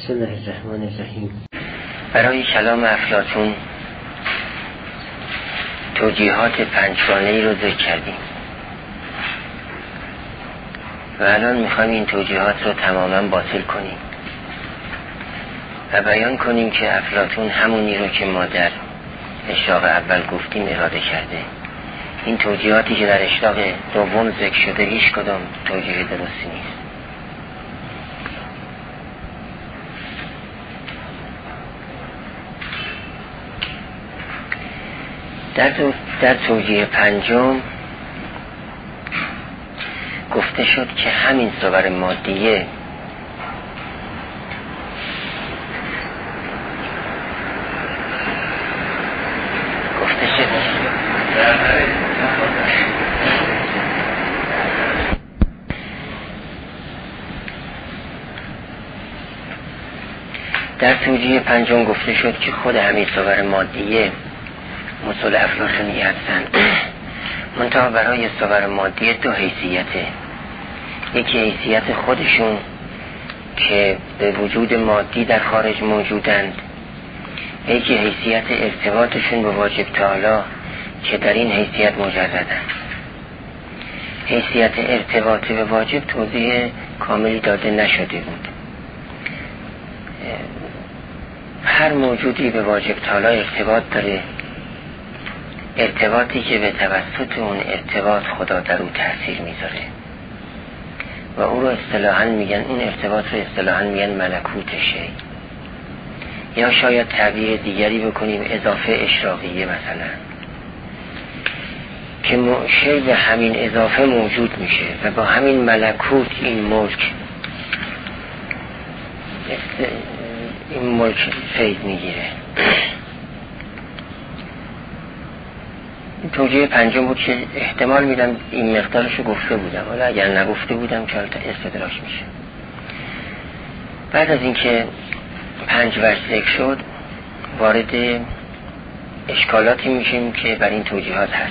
بسم الله الرحمن الرحیم. برای کلام افلاطون توجیهات پنجگانه‌ای رو ذکر کردیم و الان میخوایم این توجیهات رو تماما باطل کنیم و بیان کنیم که افلاطون همونی رو که ما در اشراق اول گفتیم اراده کرده. این توجیهاتی که در اشراق دوم ذکر شده هیچ کدام توجیه درستی نیست. در توجیه پنجم گفته شد که همین صور مادیه گفته شد در توجیه پنجم گفته شد که خود همین صور مادیه مصول افلاطونی هستند. منتها برای صور مادیه دو حیثیته. یکی حیثیت خودشون که به وجود مادی در خارج موجودند، یکی حیثیت ارتباطشون به واجب تعالی که در این حیثیت مجردند. حیثیت ارتباط به واجب توضیح کاملی داده نشده بود. هر موجودی به واجب تعالی ارتباط داره، ارتباطی که به توسط اون ارتباط خدا در اون تأثیر میذاره و او رو اصطلاحاً میگن، اون ارتباط رو اصطلاحاً میگن ملکوت شی، یا شاید تعبیر دیگری بکنیم اضافه اشراقیه مثلا، که شی به همین اضافه موجود میشه و با همین ملکوت این ملک فیض میگیره. این توجیه پنجم بود که احتمال میدم این مقدارشو گفته بودم، ولی اگر نگفته بودم که استدراک میشه. بعد از اینکه 5 وجه ذکر شد وارد اشکالاتی میشیم که بر این توجیهات هست.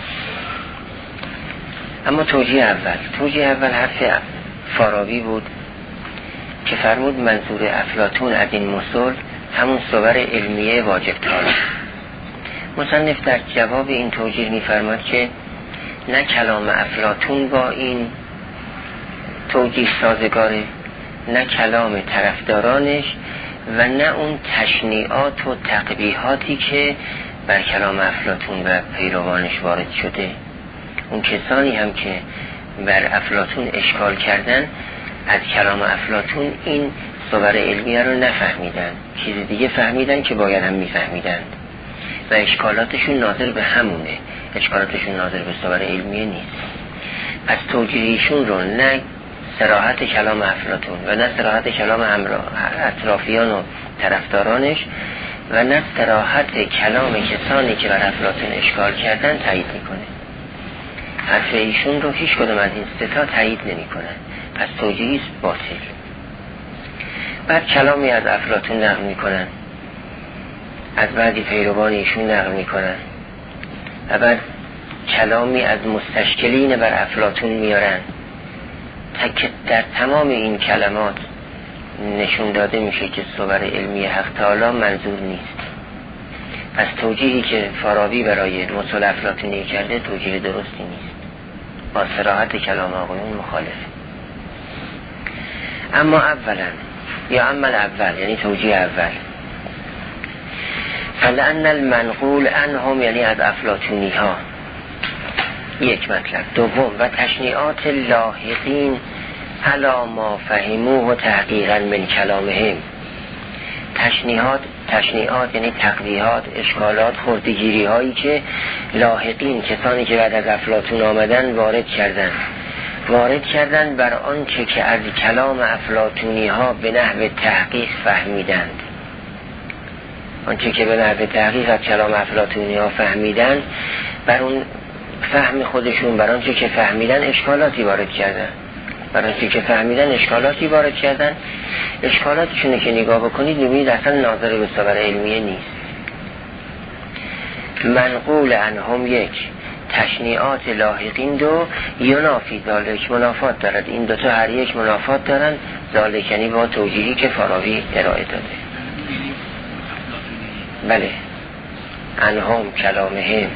اما توجیه اول حرف فارابی بود که فرمود منظور افلاطون از این مصول همون صور علمیه واجب تعالی. مصنف در جواب این توجیه می‌فرماید که نه کلام افلاطون با این توجیه سازگاره، نه کلام طرفدارانش و نه اون تشنیعات و تقبیحاتی که بر کلام افلاطون و پیروانش وارد شده. اون کسانی هم که بر افلاطون اشکال کردن از کلام افلاطون این صور علمیه رو نفهمیدن، چیز دیگه فهمیدن که باید هم میفهمیدن و اشکالاتشون ناظر به همونه، اشکالاتشون ناظر به صور علمیه نیست. پس توجیهشون رو نه صراحت کلام افلاطون و نه صراحت کلام اطرافیان و طرفدارانش و نه صراحت کلام کسانی که بر افلاطون اشکال کردن تایید میکنه. حرف ایشون رو هیچ کدوم از این سه تا تایید نمیکنه. پس توجیهی است باطل. بعد کلامی از افلاطون نقل میکنن، از بعضی پیروان ایشون نقل میکنن و بعد کلامی از مستشکلین بر افلاطون میارن که در تمام این کلمات نشون داده میشه که صور علمی حق تعالی منظور نیست. پس توجیهی که فارابی برای مصول افلاطونی کرده توجیه درستی نیست، با صراحت کلام آقایون مخالفه. اما اول یعنی توجیه اول، فلأن المنقول عنهم یعنی از افلاطونی ها یک مطلب. دوم و تشنیعات لاحقین علی ما فهموه و تحقیقا من کلامهم. تشنیعات یعنی تقویحات، اشکالات، خردگیری هایی که لاحقین کسانی که بعد از افلاطون آمدن وارد کردن بر آنچه که از کلام افلاطونی ها به نحو تحقیق فهمیدند. آنچه که به نحو تحقیق از کلام افلاطونی ها فهمیدن، بر اون فهم خودشون، بر آنچه که فهمیدن اشکالاتی وارد کردن. اشکالاتشونه که نگاه بکنید نمیدید اصلا ناظر به صور علمیه نیست. منقول عنهم یک، تشنیعات لاحقین دو ینافی ذالک منافات دارد. این دوتا هر یک منافات دارن، ذالک یعنی با توجیهی که فارابی ارائه داده. بله، انهم کلامهم.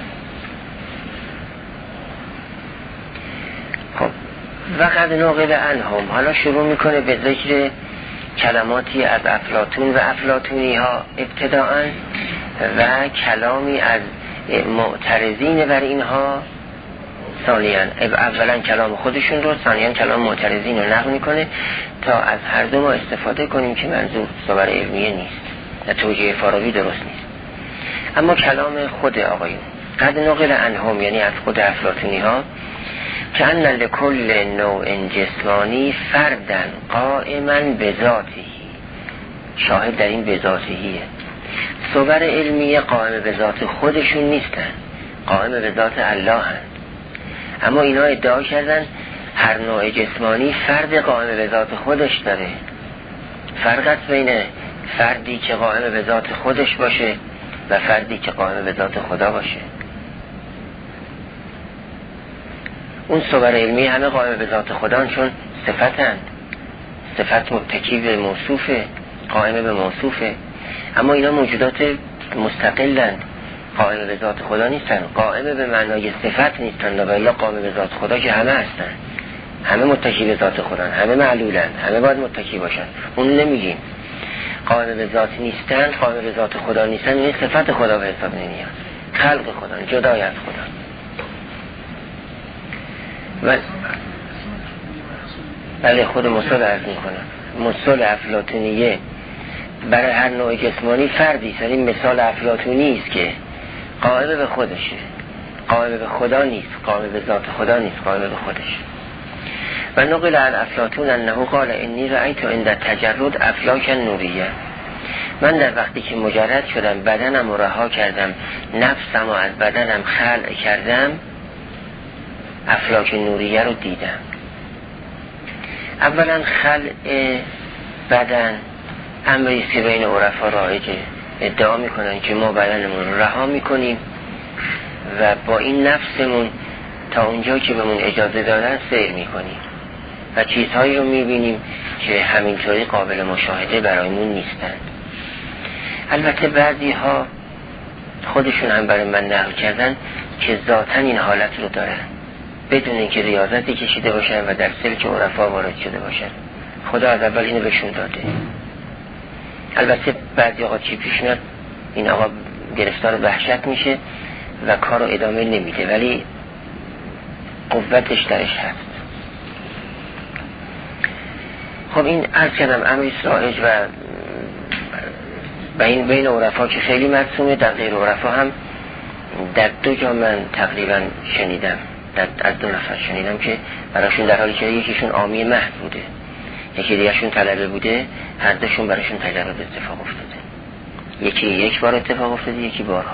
خب وقد نقل انهم، حالا شروع میکنه به ذکر کلماتی از افلاطون و افلاطونی ها ابتداءً و کلامی از معترضین بر اینها ثانیاً. اولا کلام خودشون رو، ثانیاً کلام معترضین رو نقل میکنه تا از هر دو ما استفاده کنیم که منظور صور علمیه نیست و توجیه فارابی درست نیست. اما کلام خود آقایون قد نقل انهم یعنی از خود افلاطونی ها که ان لکل نوع جسمانی فردن قائما بذاته، شاهد در این بذاتهیه. صور علمیه قائم به ذات خودشون نیستن، قائم به ذات الله هن. اما اینا ادعا کردن هر نوع جسمانی فرد قائم به ذات خودش داره. فرق است بین فردی که قائم به ذات خودش باشه و فردی که قائم به ذات خدا باشه. اون صور علمی همه قائم به ذات خدا، چون صفتن، صفت متکی به موصوفه، قائم به موصوفه. اما اینا موجودات مستقلن، قائم به ذات خدا نیستن، قائم به معنای صفت نیستن. و الا قائم به ذات خدا که همه هستن، همه متکی به ذات خدا، همه معلولن، همه باید متکی باشن. اون نمیگیم قائم به ذات نیستن، قائم به ذات خدا نیستن، این صفت خدا به حساب نمیاد، خلق خدا، جدای از خدا. بله خود مصول عرض میکنم، مصول افلاطونیه برای هر نوع جسمانی فردی است. این مثال افلاطونی است که قائم به خودشه، قائم به خدا نیست، قائم به ذات خدا نیست، قائم به خودش. و نقل عن افلاطون انه قال انی رأیت عند تجرد افلاک نوریه، من در وقتی که مجرد شدم، بدنم رو رها کردم، نفسم رو از بدنم خلع کردم، افلاک نوریه رو دیدم. اولا خلع بدن امری که بین عرفا رایجه، ادعا میکنن که ما بدنمون رو رها میکنیم و با این نفسمون تا اونجا که بهمون اجازه دادن سیر میکنیم و چیزهایی رو میبینیم که همینطوری قابل مشاهده برایمون نیستن. البته بعضی ها خودشون هم برای من نقل کردن که ذاتاً این حالت رو دارن بدون اینکه ریاضتی کشیده باشن و در سلک عرفا وارد شده باشن. خدا از اول اینو بهشون داده. البته بعضی آقا چی پیش میاد، این آقا گرفتار وحشت میشه و کار رو ادامه نمیده، ولی قوتش درش هست. خب این عرض کردم امری رایج و این بین عرفا که خیلی مرسومه، در غیر عرفا هم در دو جا من تقریبا شنیدم، از دو نفر شنیدم که براشون در حالی که یکیشون عامی محض بوده، یکی دیگرشون طلبه بوده، هر دوشون براشون تجرد اتفاق افتاده. یکی یک بار اتفاق افتاده، یکی بارها.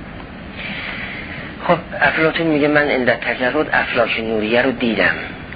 خب افلاطون میگه من عند تجرد افلاک نوریه رو دیدم.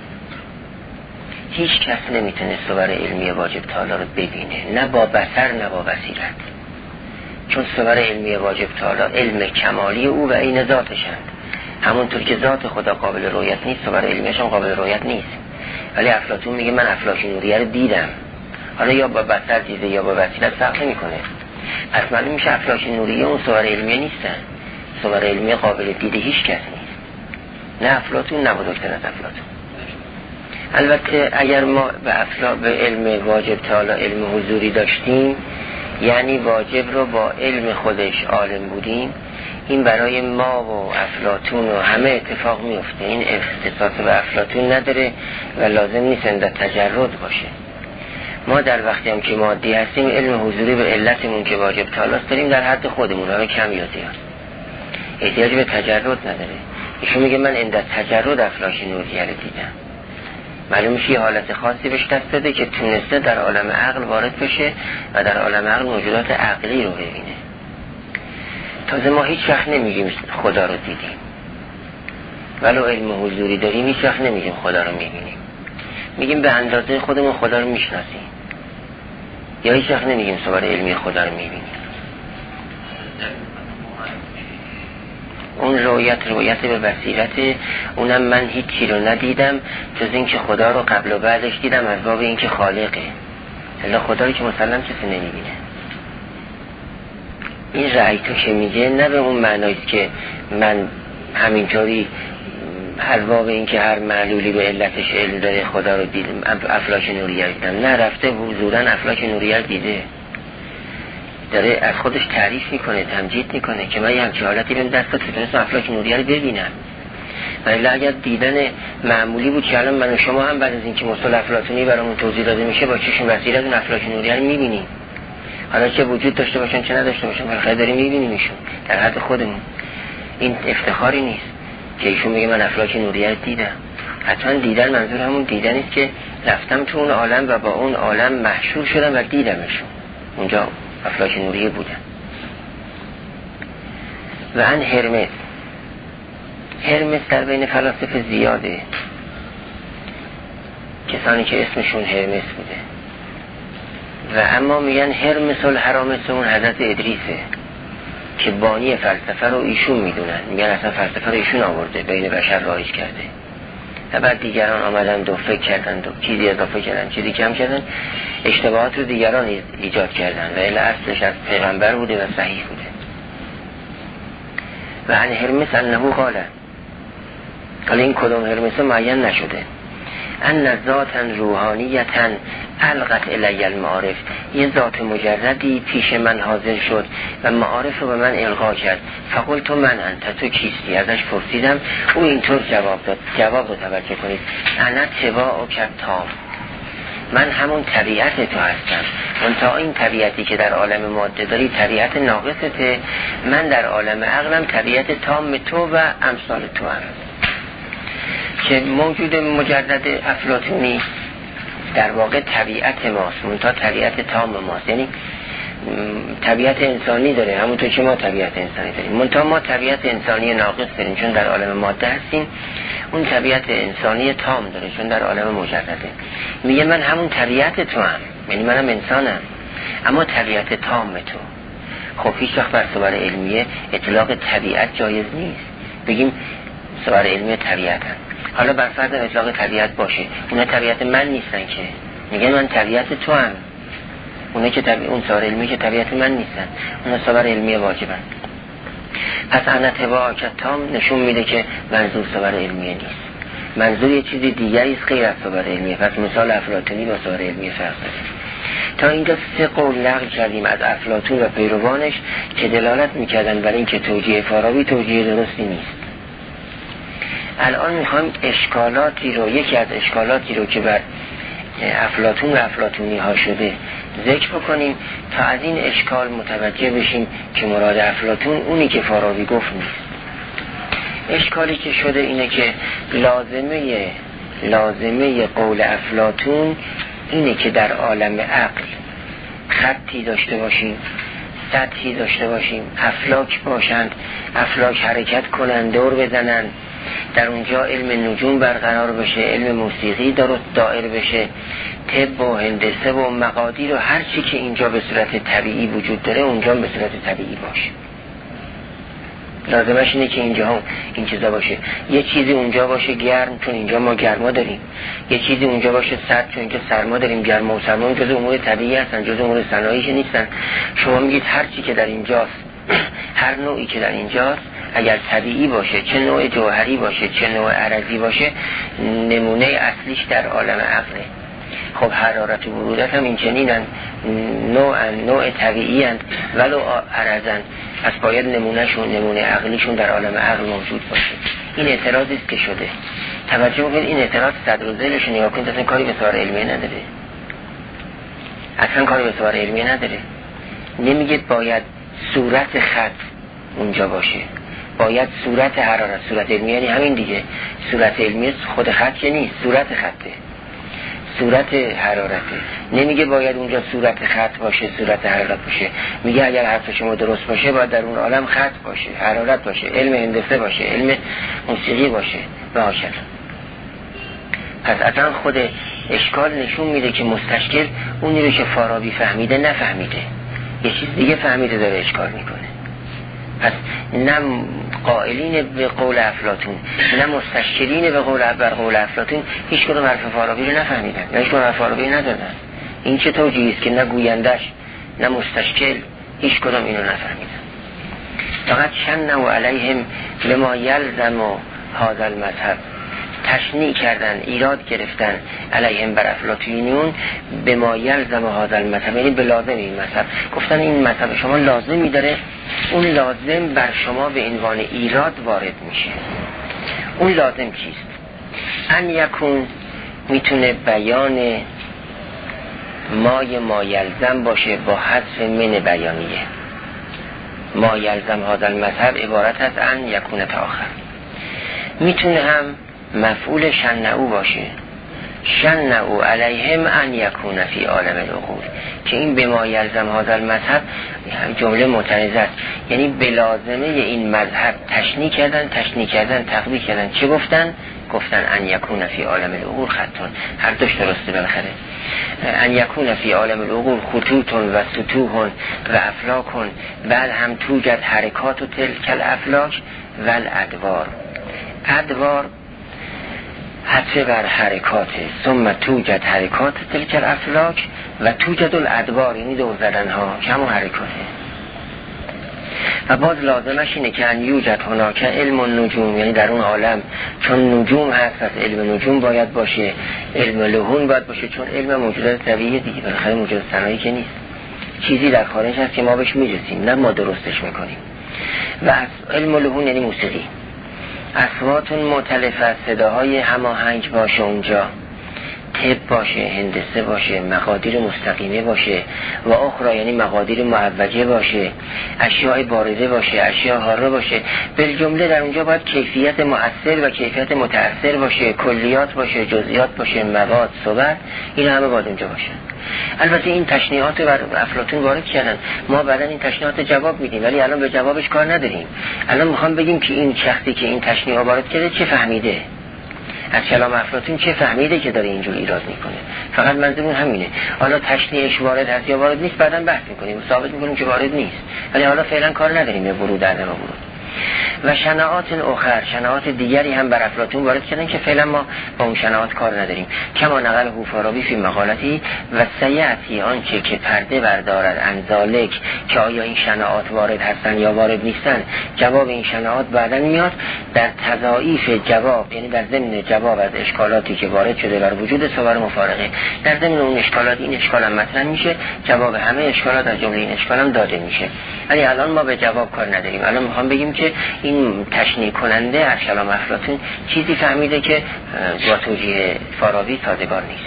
هیچ کس نمیتونه صور علمی واجب تعالی رو ببینه، نه با بصر نه با بصیرت، چون صور علمی واجب تعالی علم کمالی او و عین ذاتشند. همونطور که ذات خدا قابل رؤیت نیست، صور علمیش هم قابل رؤیت نیست. ولی افلاطون میگه من افلاک نوریه رو دیدم. حالا یا با بصر دیده یا با بصیرت فرق نمیکنه. پس معلوم میشه افلاک نوریه اون صور علمیه نیستن. صور علمیه قابل دیده هیچ کس نیست، نه افلاطون نه بزرگتر از افلاطون. البته اگر ما به علم واجب تعالی علم حضوری داشتیم، یعنی واجب رو با علم خودش عالم بودیم، این برای ما و افلاطون و همه اتفاق میفته. این اختصاص به افلاطون نداره و لازم نیست در تجرد باشه. ما در وقتی هم که مادی هستیم علم حضوری به علتمون که واجب تعالی است داریم در حد خودمون، همه کم یا زیاد، احتیاج به تجرد نداره. ایشون میگه من عند تجرد افلاک نوریه رو دیدم. معلوم میشه یه حالت خاصی بهش دست داده که تونسته در عالم عقل وارد بشه و در عالم عقل موجودات عقلی رو ببینه. تازه ما هیچ وقت نمیگیم خدا رو دیدیم، ولو علم حضوری داریم هیچ وقت نمیگیم خدا رو میبینیم، میگیم به اندازه خودمون خدا رو میشناسیم، یا هیچ وقت نمیگیم صور علمی خدا رو میبینیم. اون رویت به بصیرت، اونم من هیچی رو ندیدم جز این که خدا رو قبل و بعدش دیدم از باب این که خالقه. الا خدا رو که مسلم کسی نمیبینه. این رأی تو که میگه نه به اون معناییست که من همینطوری از باب این که هر معلولی به علتش علم داره خدا رو دیدم افلاک نوریه دیدم. نه، رفته حضوراً افلاک نوریه دیده، داره از خودش تعریف میکنه، تمجید میکنه که من یه همچه حالتی بهم دست داد که تونستم افلاک نوریه رو ببینم. ولی اگر دیدن معمولی بود که الان من و شما هم بعد از اینکه مصطلح افلاطونی برامون توضیح داده میشه با چشم بصیرت اون افلاک نوریه رو میبینیم، حالا چه وجود داشته باشن چه نداشته باشن بالاخره داریم میبینیمشون در حد خودمون. این افتخاری نیست که ایشون میگه من افلاک نوریه رو دیدم. حتما دیدن منظور همون دیدن است که رفتم تو اون عالم و با اون عالم محشور شدم و دیدمشون، اونجا افلاک نوریه بودن. و ان هرمس در بین فلاسفه زیاده، کسانی که اسمشون هرمس بوده و اما میگن هرمس الهرامس اون حضرت ادریسه که بانی فلسفه رو ایشون میدونن، میگن اصلا فلسفه رو ایشون آورده بین بشر رایج کرده و بعد دیگران آمدن و فکر کردن و چیزی اضافه کردن چیزی کم کردن، اشتباهات رو دیگران ایجاد کردن و الا اصلش از پیغمبر بوده و صحیح بوده. و عن هرمس انه قاله، حالا این کدوم هرمس معین نشده، ان ذاتا روحانیتا القت الی المعارف، یه ذات مجردی پیش من حاضر شد و معارف رو به من القا کرد. فقلت من انت، تو کیستی؟ ازش پرسیدم، او اینطور جواب داد، جواب رو توجه کنید، انا تباع کتام، من همون طبیعت تو هستم، منتها این طبیعتی که در عالم ماده داری طبیعت ناقصته، من در عالم عقلم طبیعت تام تو و امثال تو هم که موجود مجرد افلاطونی در واقع طبیعت ماست، منتها طبیعت تام ماست، یعنی طبیعت انسانی داره همونطور که ما طبیعت انسانی داریم، منتها ما طبیعت انسانی ناقص داریم چون در عالم ماده هستیم، اون طبیعت انسانی تام داره چون در عالم مجرده. میگه من همون طبیعت تو هم، یعنی منم انسانم اما طبیعت تام تو. خب هیچ وقت بر صور علمیه اطلاق طبیعت جایز نیست، بگیم صور علمیه طبیعت هم. حالا بر فرض اطلاق طبیعت باشه، اونا طبیعت من نیستن که، میگه من طبیعت تو هم، اونا که اون صور علمی که طبیعت من نیستن، اونا صور علمی واجبن. پس انا تباع کتام نشون میده که منظور صور علمیه نیست، منظور یه چیزی دیگری است غیر از صور علمیه. پس مثال افلاطونی با صور علمیه فرق داره. تا اینجا 3 قول نقل کردیم از افلاطون و پیروانش که دلالت میکردن برای این که توجیه فارابی توجیه درستی نیست. الان میخوایم اشکالاتی رو، یکی از اشکالاتی رو که بر افلاطون و افلاطونی ها شده ذکر بکنیم تا از این اشکال متوجه بشیم که مراد افلاطون اونی که فارابی گفت نیست. اشکالی که شده اینه که لازمه قول افلاطون اینه که در عالم عقل خطی داشته باشیم، سطحی داشته باشیم، افلاک باشند، افلاک حرکت کنند، دور بزنند، در اونجا علم نجوم برقرار بشه، علم موسیقی دائر بشه، طب و هندسه و مقادیر و هر چی که اینجا به صورت طبیعی وجود داره اونجا به صورت طبیعی باشه. لازمش اینه که اینجا هم این چیزا باشه. یه چیزی اونجا باشه گرم چون اینجا ما گرما داریم، یه چیزی اونجا باشه سرد چون اینجا سرما داریم. گرما و سرما جزء امور طبیعی هستن، جزء امور صنایعی نیستن. شما میگید هر چی که در اینجاست، هر نوعی که در اینجاست اگر طبیعی باشه، چه نوع جوهری باشه چه نوع عرضی باشه، نمونه اصلیش در عالم عقله. خب حرارت و برودت هم این چنینن، نوع طبیعی هستند ولو عرضن، پس باید نمونه عقلیشون در عالم عقل موجود باشه. این اعتراضی است که شده. توجه کنید این اعتراض صدر و ذیلش نگاه کنید، اصلا کاری به صور علمیه نداره، اصلا کاری به صور علمیه نداره. نمیگه باید صورت خط اونجا باشه، باید صورت حرارت. صورت علمیه یعنی همین دیگه، صورت علمیه خود خط که نیست، صورت خطه، صورت حرارته. نمیگه باید اونجا صورت خط باشه، صورت حرارت باشه. میگه اگر حرف شما درست باشه باید در اون عالم خط باشه، حرارت باشه، علم هندسه باشه، علم موسیقی باشه و هاکذا. پس اصلا خود اشکال نشون میده که مستشکل اونی رو که فارابی فهمیده نفهمیده، یه چیز دیگه فهمیده داره اشکال میکنه. پس نه قائلین به قول افلاطون نه مستشکلین به قول افلاطون هیچ کدوم حرف فارابی رو نفهمیدن، یا هیچ کدوم حرف فارابی ندادن. این چه توجیهی است که نه گویندش نه مستشکل هیچ کدوم اینو نفهمیدن. فقط شنعوا علیهم لما یلزم هذا المذهب، تشنیع کردن، ایراد گرفتن علیهم بر افلاطونیون به ما یلزم هذا المذهب، یعنی به لازم این مذهب. گفتن این مذهب شما لازمی داره، اون لازم بر شما به عنوان ایراد وارد میشه. اون لازم چیست؟ ان یکون میتونه بیان ما یلزم باشه با حذف من بیانیه. ما یلزم هذا المذهب عبارت از ان یکون تاخر. میتونه هم مفعول شنعو باشه، شنعو علیهم ان یکون فی عالم العقول، که این به ما یلزم هذا المذهب جمله معترضه است، یعنی به لازمه این مذهب تشنیع کردن تقویح کردن. چه گفتن ان یکون فی عالم العقول خطون، هر دوش درسته بالاخره. ان یکون فی عالم العقول خطوط و سطوح و افلاک، بل هم توجد حرکات و تلک الافلاک و الادوار. ادوار حتی بر حرکات، ثم توجد حرکات تلک الافلاک و توجد الادوار، یعنی دور زدن ها که همون حرکاته. و باز لازمش اینه که ان یوجد هناک علم النجوم، یعنی در اون عالم چون نجوم هست پس علم نجوم باید باشه، علم لهون باید باشه، چون علم موجودات طبیعی دیگه، بالاخره موجودات صناعی که نیست، چیزی در خارج هست که ما بهش میرسیم نه ما درستش میکنیم. و علم لهون یعنی موسیقی، اصواتون مختلفه، صداهای هماهنگ باشه اونجا، طب باشه، هندسه باشه، مقادیر مستقیمه باشه، و اخرى یعنی مقادیر معوجه باشه، اشیاء بارده باشه، اشیاء حاره باشه. بالجمله در اونجا باید کیفیت مؤثر و کیفیت متأثر باشه، کلیات باشه، جزئیات باشه، مواد، صور، این همه باید اونجا باشه. البته این تشنیعات بر افلاطون وارد کردن، ما بعدن این تشنیعات جواب میدیم، ولی الان به جوابش کار نداریم. الان میخوام بگیم که این شخصی که این تشنیع وارد کرده چه فهمیده از کلام افلاطون، چه فهمیده که داره اینجور ایراد میکنه. فقط منظورمون همینه. حالا تشنیعش وارد هست یا وارد نیست بعداً بحث میکنیم، ثابت میکنیم که وارد نیست، ولی حالا فعلا کار نداریم به ورود عدم ورود. و شناعات اخر، شناعات دیگری هم بر افلاطون وارد کردن که فعلا ما با اون شناعات کار نداریم. کما نقل فارابی فی مقالتی و سیعتی آنچه که پرده بردارد انزالک، که آیا این شناعات وارد هستن یا وارد نیستن. جواب این شناعات بعدا میاد در تضاعیف جواب، یعنی در ضمن جواب از اشکالاتی که وارد شده بر وجود صور مفارقه، در ضمن اون اشکالات این اشکال هم مطرح میشه، جواب همه اشکالات از جمله این اشکال هم داده میشه. ولی الان ما به جواب کار نداریم. الان میخوام بگیم که این تشنیع کننده از کلام افلاطون چیزی فهمیده که با توجیه فارابی سازگار نیست.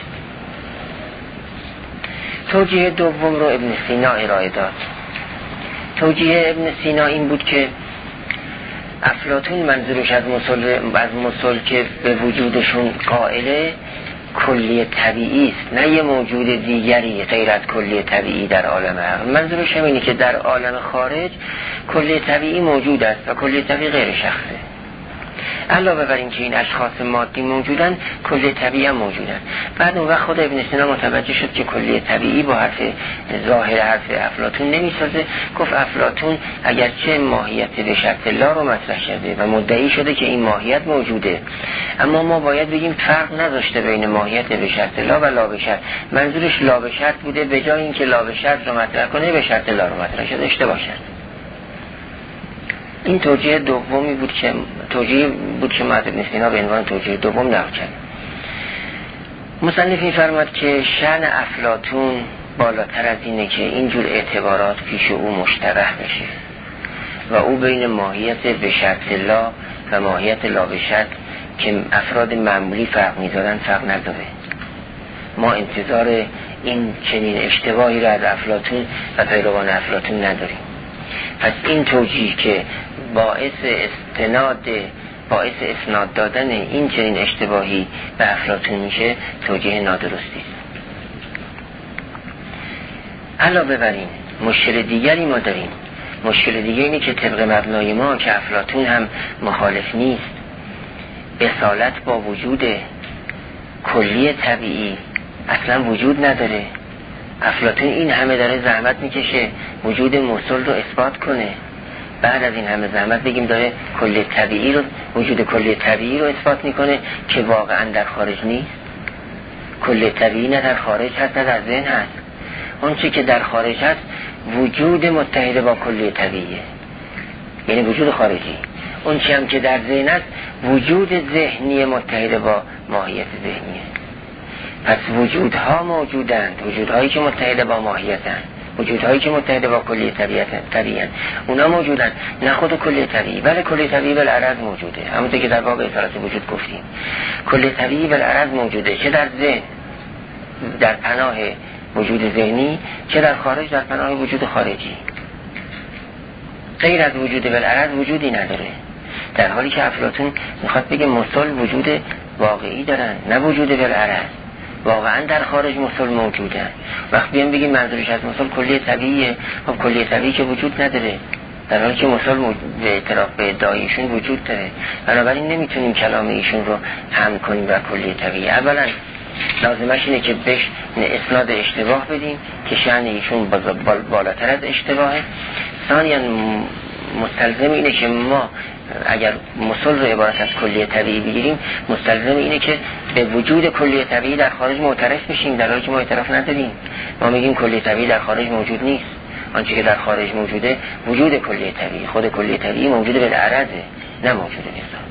توجیه دوم رو ابن سینا ارائه داد. توجیه ابن سینا این بود که افلاطون منظورش از مسل که به وجودشون قائله کلی طبیعی است، نه یه موجود دیگری غیر از کلی طبیعی در عالم عقل. منظورش همینه که در عالم خارج کلی طبیعی موجود است و کلی طبیعی غیر شخصه. علاوه بر این که این اشخاص مادی موجودن، کلی طبیعی هم موجودن. بعد اون وقت خود ابن سینا متوجه شد که کلی طبیعی با حرف ظاهر حرف افلاطون نمیسازه. گفت افلاطون اگرچه ماهیت به شرط لا رو مطرح کرده و مدعی شده که این ماهیت موجوده، اما ما باید بگیم فرق نذاشته بین ماهیت به شرط لا و لا به شرط. منظورش لا به شرط بوده، به جای اینکه لا به شرط رو مطرح کنه به شرط لا رو مطرح شده. اشتباه شد. این توجیه دومی بود که ما از ابن سینا به عنوان توجیه دوم نقل کرد. مصنف می‌فرماید که شأن افلاطون بالاتر از اینه که اینجور اعتبارات پیش او مشتبه بشه و او بین ماهیت به شرط لا و ماهیت لا به شرط که افراد معمولی فرق می‌ذارن فرق نداره. ما انتظار این چنین اشتباهی را از افلاطون و پیروان افلاطون نداریم. پس این توجیه که باعث اسناد دادن این چنین اشتباهی به افلاطون میشه توجیه نادرستی است. علاوه بر این مشکل دیگری ما داریم. مشکل دیگری اینه که طبق مبنای ما که افلاطون هم مخالف نیست، اصالت با وجود کلی طبیعی اصلا وجود نداره. افلاطون این همه داره زحمت میکشه وجود مسل رو اثبات کنه، بعد از این همه زحمت بگیم داره کلیه طبیعی رو، وجود کلیه طبیعی رو اثبات میکنه که واقعا در خارج نیست. کلیه طبیعی نه در خارج هست نه در ذهن هست. اون چی که در خارج هست وجود متحد با کلیه طبیعیه، یعنی وجود خارجی. اون چی هم که در ذهن هست وجود ذهنی متحد با ماهیت ذهنیه. پس وجودها موجودند، وجودهایی که متحد با ماهیتند، وجودهایی که متحد با کلیه طبیعی‌اند، اونا موجودن، نه خود کلیه طبیعی، ولی کلیه طبیعی بالعرض موجوده. همونطور که در باب اصالت وجود گفتیم، کلیه طبیعی بالعرض موجوده، چه در ذهن در پناه وجود ذهنی، چه در خارج در پناه وجود خارجی. غیر از وجود بالعرض وجودی نداره، در حالی که افلاطون میخواد بگه مثل وجود واقعی دارن، نه وجود بالعرض. واقعا در خارج مثل موجودن. وقت بیان بگیم منظورش از مثل کلیه طبیعیه، خب کلیه طبیعی که وجود نداره، در حالی که مثل به اعتراف به ادعایشون وجود داره. بنابراین نمیتونیم کلام ایشون رو هم کنیم بر کلیه طبیعی. اولا لازمش اینه که بهش اسناد اشتباه بدیم که شأن ایشون بالاتر از اشتباهه. ثانیاً مستلزم اینه که ما اگر مثل رو عبارت از کلیه طبیعی بگیریم، مستلزم اینه که به وجود کلیه طبیعی در خارج معترف بشیم، در حالی که ما اعتراف نداریم. ما میگیم کلیه طبیعی در خارج موجود نیست. آنچه که در خارج موجوده وجود کلیه طبیعی، خود کلیه طبیعی موجود بالعرضه، نه موجود بذات.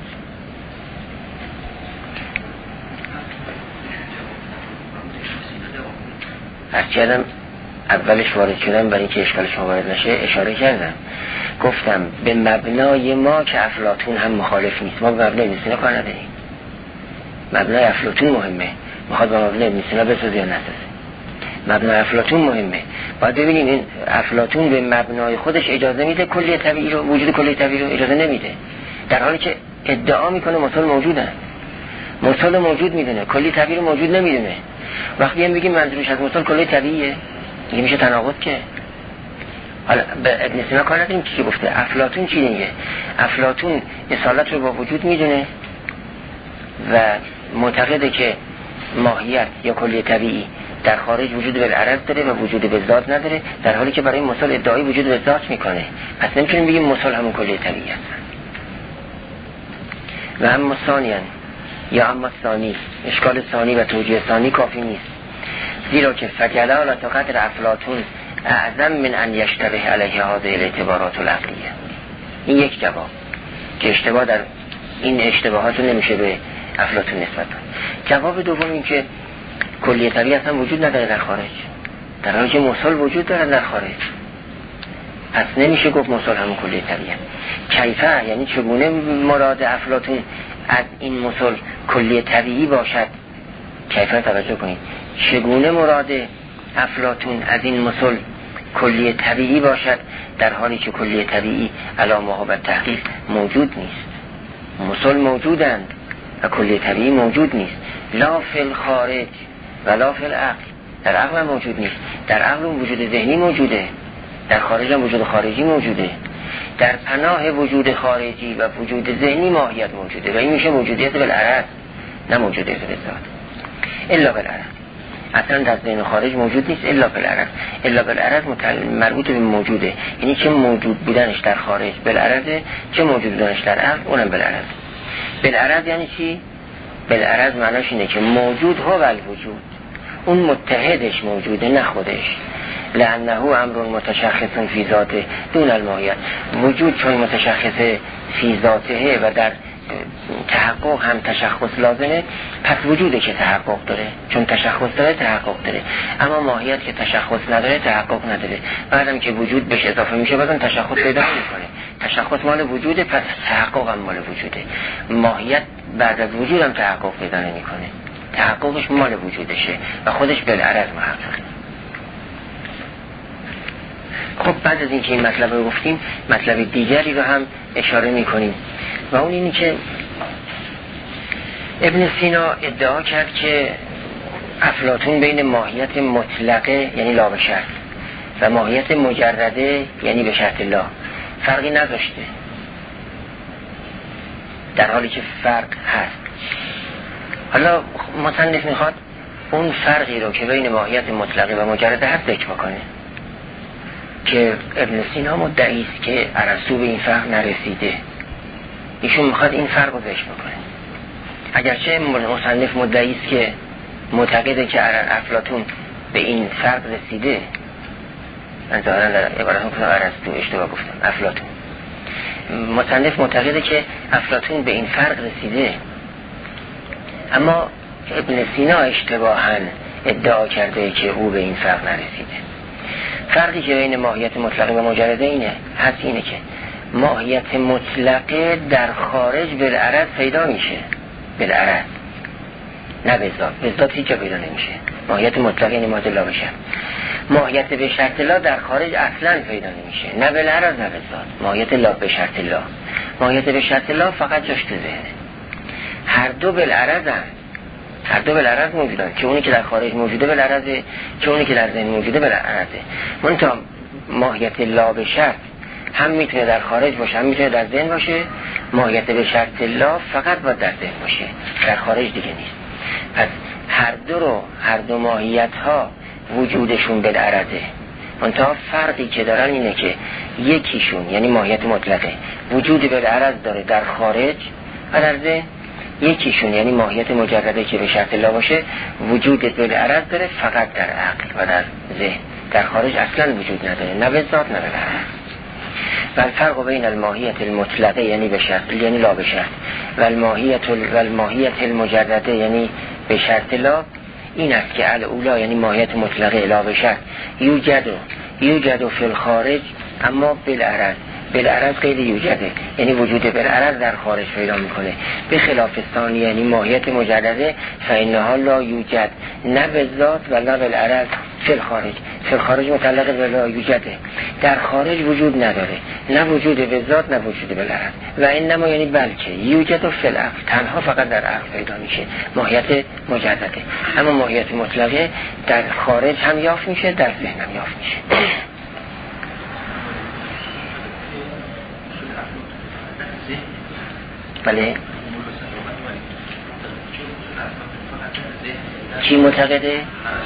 هرچیادم اولش وارد شدم برای اینکه اشکال شما وارد نشه اشاره کردم، گفتم به مبنای ما که افلاطون هم مخالف نیست، ما به مبنای ابن سینا کار نداریم. مبنای افلاطون مهمه، میخواد با مبنای ابن سینا بسازه یا نسازه. مبنای افلاطون مهمه، باید ببینیم این افلاطون به مبنای خودش اجازه میده کلیه طبیعی رو، وجود کلیه طبیعی رو اجازه نمیده، در حالی که ادعا میکنه مثل موجودن. مثل موجود میدونه، کلیه طبیعی رو موجود نمیدونه. وقتی هم بگیم منظورش از مثل کلیه طبیعیه، دیگه میشه تناقض که. حالا به ابن سینا کار نداریم چی گفته. افلاطون چی میگه؟ افلاطون اصالت رو با وجود میدونه و معتقده که ماهیت یا کلیه طبیعی در خارج وجود بالعرض داره و وجود بالذات نداره، در حالی که برای مثل ادعای وجود بالذات میکنه. پس نمیتونیم بگیم مثل همون کلیه طبیعی هست. و اما ثانیاً یا اما ثانی، اشکال ثانی و توجیه ثانی کافی نیست، زیرا که فجلال تا قدر افلاطون اعظم من ان یشتبه علیه هذه الاعتبارات العقلیه. این یک جواب که اشتباه در این اشتباهات رو نمیشه به افلاطون نسبت داد. جواب دوم این که کلیه طبیعی اصلا وجود نداره در خارج، در حالی که مثل وجود داره در خارج. پس نمیشه گفت مثل همون کلیه طبیعی. کیفه یعنی چگونه مراد افلاطون از این مثل کلیه طبیعی باشد. کیفه توجه کنید، چگونه مراد افلاطون از این مثل کلیه طبیعی باشد در حالی که کلیه طبیعی علامه ها و تحقیق موجود نیست. مثل موجودند و کلیه طبیعی موجود نیست. لا فی الخارج و لا فی العقل، در عقل هم موجود نیست. در عقل وجود ذهنی موجوده، در خارج هم وجود خارجی موجوده. در پناه وجود خارجی و وجود ذهنی ماهیت موجوده و این میشه موجودیت بالعرض، نه موجودیت بالذات. الا بالعرض، اصلا در ذهن خارج موجود نیست الا بالعرض. الا بالعرض مربوط به موجوده، یعنی چه موجود بودنش در خارج بالعرضه، چه موجود بودنش در عقل اونم بالعرض. بالعرض یعنی چی؟ بالعرض معناش اینه که موجود هو الوجود، اون متحدش موجوده نه خودش. لانه امر متشخص فی ذاته دون الماهیت، وجود چون متشخص فی ذاته و در تحقق هم تشخص لازمه، پس وجوده که تحقق داره، چون تشخص داره تحقق داره. اما ماهیت که تشخص نداره تحقق نداره. بعدم که وجود بهش اضافه میشه بازم تشخص پیدا نمیکنه. تشخص مال وجوده، پس تحقق هم مال وجوده. ماهیت بعد از وجود هم تحقق پیدا نمیکنه، تحققش مال وجودشه و خودش بالعرض محققه. خب بعد از اینکه این مطلب رو گفتیم، مطلب دیگری رو هم اشاره میکنیم و اون اینی که ابن سینا ادعا کرد که افلاطون بین ماهیت مطلقه یعنی لا به شرط و ماهیت مجرده یعنی به شرط لا فرقی نذاشته، در حالی که فرق هست. حالا مصنف میخواد اون فرقی رو که بین ماهیت مطلقه و مجرده هست ذکر بکنه. که ابن سینا مدعی است که ارسطو به این فرق نرسیده. ایشون میخواد این فرق رو ذکر بکنه. اگرچه مصنف مدعی است که معتقده که افلاطون به این فرق رسیده، من ظاهرا در عبارتون کنم ارسطو اشتباه گفتم، افلاطون. مصنف معتقده که افلاطون به این فرق رسیده، اما ابن سینا اشتباهاً ادعا کرده که او به این فرق نرسیده. فرقی که بین ماهیت مطلقه و مجرده اینه که ماهیت مطلقه در خارج بالعرض پیدا میشه، بالعرض، نه به ذات هیچ جا پیدا نمیشه. ماهیت مطلقه یعنی ماهیت لا بشرط. ماهیت به شرط لا در خارج اصلا پیدا نمیشه، نه بالعرض نه به ذات. ماهیت لا به شرط لا، ماهیت به شرط لا فقط جاش تو ذهنه. هر دو بالعرض هم، هر دو بالعرض موجودن، که اونی که در خارج موجوده بالعرضه، که اونی که در ذهن موجوده بالعرضه. منتها ماهیت لا به شرط هم میتونه در خارج باشه هم میتونه در ذهن باشه. ماهیت به شرط لا فقط باید در ذهن باشه، در خارج دیگه نیست. پس هر دو ماهیت ها وجودشون بالعرضه. منتها فرقی که دارن اینه که یکیشون یعنی ماهیت مطلقه وجود بالعرض داره در خارج و در ذهن، یکیشون یعنی ماهیت مجرده که به شرط لا باشه وجود بالعرض داره فقط در عقل و در ذهن، در خارج اصلا وجود نداره، نه به ذات نه به عرض. و الفرق بین الماهیت المطلقه یعنی به شرط یعنی لا به شرط و الماهیت المجرده یعنی به شرط لا این است که الاولا یعنی ماهیت مطلقه لا به شرط یوجد فی الخارج اما بالعرض، بالعرض غیر یوجده، یعنی وجود بالعرض در خارج پیدا میکنه. به خلاف ثانی یعنی ماهیت مجرده فإنها لا یوجد نه به ذات و نه بالعرض فی الخارج. فی الخارج متعلق به لا یوجده، در خارج وجود نداره، نه وجود به ذات نه وجود بالعرض. و انما یعنی بلکه یوجد فی العقل، تنها فقط در عقل پیدا میشه ماهیت مجرده. اما ماهیت مطلقه در خارج هم یافت میشه، در ذهن هم یافت میشه. بله. چی معتقده؟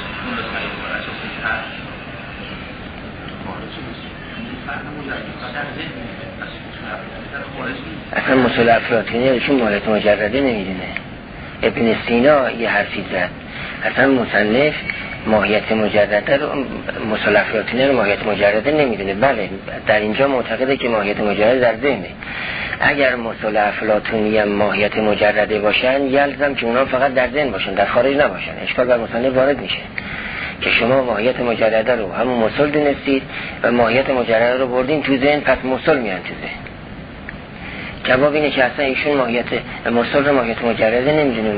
اصلا مصول افلاطونی ایشون ماهیت مجرده نمیدونه. ابن سینا یه حرفی زد، اصلا مصنف ماهیت مجرده رو مصول افلاطونی رو ماهیت مجرده نمیدونه. بله در اینجا معتقده که ماهیت مجرده در ذهنه. اگر مصول افلاطونی هم ماهیت مجرده باشن یلزم که اونا فقط در ذهن باشن، در خارج نباشن. اشکال بر مصنف وارد میشه که شما ماهیت مجرده رو همون مصول دونستید و ماهیت مجرده رو بردین تو ذهن، پس مصول میان تو ذهن. جواب اینه که اصلا ایشون ماهیت مصول رو ماهیت مجرده نمیدونه.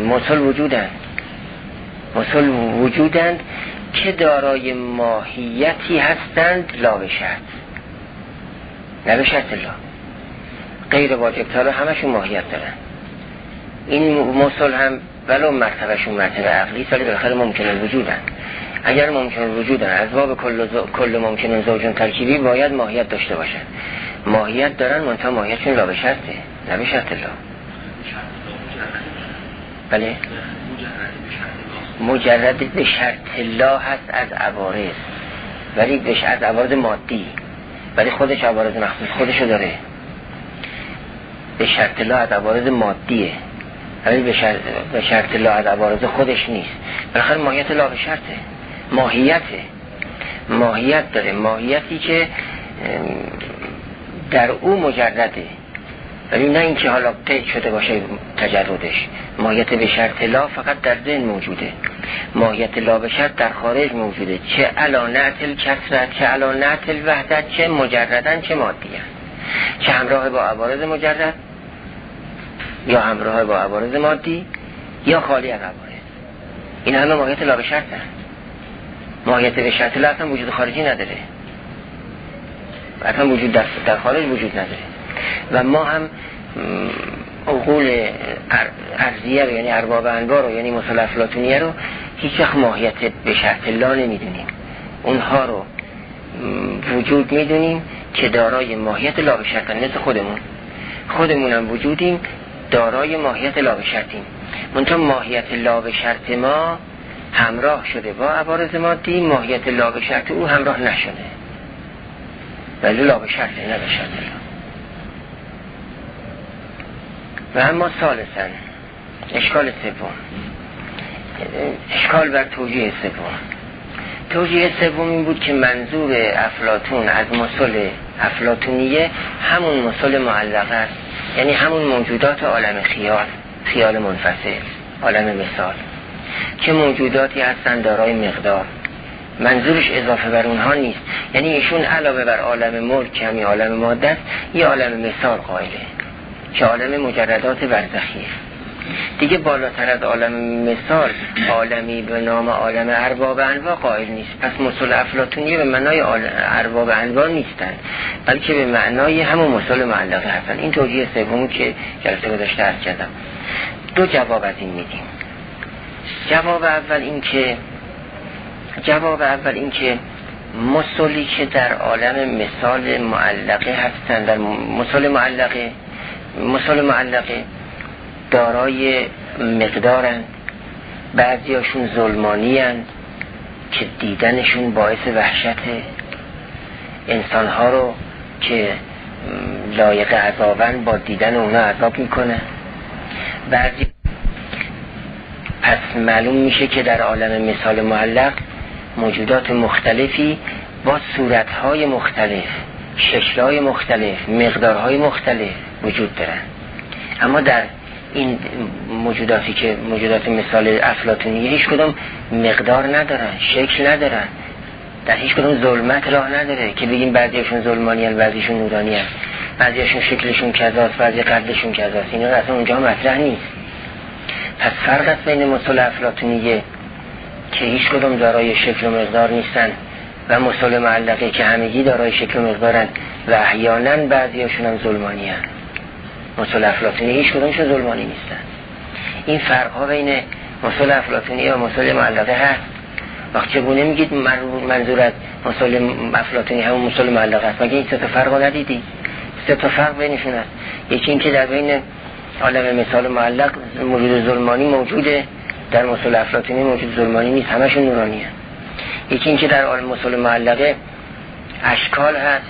مصول وجودند که دارای ماهیتی هستند لا به شرط، نه به شرط لا. غیر واجب تالا همشون ماهیت دارن. این مصول هم ولو مرتبهشون مرتبه عقلی سالی بالاخره ممکنه وجودن. اگر ممکنه وجودن از باب کل ممکنه زوجون ترکیبی باید ماهیت داشته باشن. ماهیت دارن منتها ماهیتشون لا به شرطه، نه به شرط لا. بله مجرد به شرط لا هست از عوارض، ولی بهش از عوارض مادی، ولی خودش عوارض مخصوص خودشو داره. به شرط لا از عوارض مادیه، ولی به شرط لا از عوارض خودش نیست. بالاخره ماهیت لا به شرطه، ماهیت داره، ماهیتی که در او مجرده، ولی نه اینکه حالا قید شده باشه تجردش. ماهیت به شرط لا فقط در ذهن موجوده، ماهیت لا به شرط در خارج موجوده، چه علی نعت الکثرت چه علی نعت الوحدت، چه مجردن چه مادیه، چه همراه با عوارض مجرد یا همراه با عوارض مادی یا خالی از عوارض. این همه ماهیت لا به شرط هست. ماهیت به شرط لا اصلا وجود خارجی نداره، اصلا وجود در خارج وجود نداره. و ما هم عقول ارضیه رو یعنی ارباب انوار رو یعنی مصول افلاطونیه رو هیچ وقت ماهیت به شرط لا نمیدونیم. اونها رو وجود میدونیم که دارای ماهیت لا به شرط، مثل خودمون هم وجودیم دارای ماهیت لا به شرطیم. منتها ماهیت لا به شرط ما همراه شده با عوارض مادی، ماهیت لا به شرط او همراه نشده. ولی لا به شرط نه به شرط. و اما ثالثاً اشکال سوم، اشکال بر توجیه سوم. توجیه سوم این بود که منظور افلاطون از مثل افلاطونیه همون مثل معلقه است، یعنی همون موجودات عالم خیال منفصل، عالم مثال که موجوداتی هستن دارای مقدار. منظورش اضافه بر اونها نیست، یعنی ایشون علاوه بر عالم ملک که همین عالم ماده است یه عالم مثال قائله که عالم مجردات برزخیه. دیگه بالاتر از عالم مثال عالمی به نام عالم ارباب انواع قائل نیست. پس مثل افلاطونیه به معنای ارباب انواع نیستن، بلکه به معنای همون مثل معلقه هستن. این توجیه سومی که جلسه گذشته عرض کردم. دو جواب از این میدیم. جواب اول این که مثلی که در عالم مثال معلقه هستند، در مثال معلقه دارای مقدارن، بعضی هاشون ظلمانی هستند که دیدنشون باعث وحشت انسانها رو که لایق عذابن با دیدن اونا عذاب میکنه. بعضی پس معلوم میشه که در عالم مثال معلق موجودات مختلفی با صورتهای مختلف، شکلهای مختلف، مقدارهای مختلف وجود دارن. اما در این موجوداتی که موجودات مثال افلاطونیه هیچ کدوم مقدار ندارن، شکل ندارن، در هیچ کدوم ظلمت راه نداره که بگیم بعضیشون ظلمانی هستند، بعضیشون نورانی هستند، بعضیشون شکلشون کذاست، بعضی قدشون کذاست. اینا اصلا اونجا مطرح نیست. پس فرق است بین مثال افلاطونیه که هیچ کدوم دارای شکل و مقدار نیستن و مثال معلقه که همگی دارای شکل و مقدارن و احیانا بعضیشون هم ظلمانی هستند. مثال افلاطونی هیچ کدومشون ظلمانی نیستن. این فرق ها بین مثال افلاطونی و مثال معلقه هست. وقتی چگونه میگید منظور از مثال افلاطونی همون مثال معلقه است؟ مگه این سه تا فرق رو ندیدی؟ سه تا فرق بینشون هست. یکی این که در بین عالم مثال معلق موجود ظلمانی موجوده، در مثال افلاطونی موجود ظلمانی نیست، همشون نورانی هست. یکی این که در عالم مثال معلقه اشکال هست،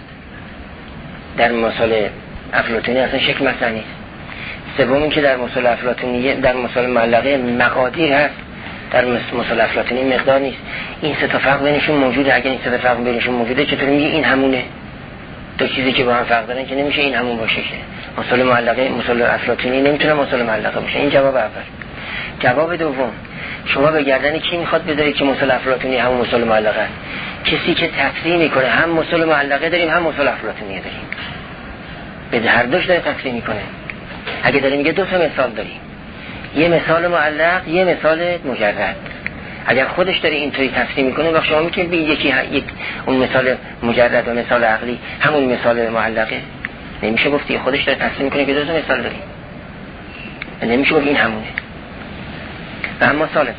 در مثال افلاطونی اصلا شکل مثلا نیست. سوم این که در مثال افلاطونی در مثال معلقه مقادیر هست، در مثال افلاطونی مقدار نیست. این سه تا فرق بینشون موجوده. اگر این سه تا فرق بینشون موجوده چطور میگی این همونه؟ دو چیزی که با هم فرق دارن که نمیشه این همون باشه که مثال معلقه مثال افلاطونی نمیتونه مثال معلقه باشه. این جواب اول. جواب دوم، شما به گردن کی میخواد بذارید که مثال افلاطونی همون مثال معلقه است؟ کسی که تفسیر میکنه هم مثال معلقه داریم هم مثال افلاطونی داریم، به هر دوش داره تفسیر میکنه. اگه داره میگه دو تا مثال داریم، یه مثال معلق یه مثال مجرد، اگر خودش داره اینطوری تفسیر میکنه و شما میتونید بگید یک اون مثال مجرد و مثال عقلی همون مثال معلقه، نمیشه گفتی خودش داره تفسیر میکنه که دو تا مثال داریم، نمیشه گفت این همونه. و اما ثالثا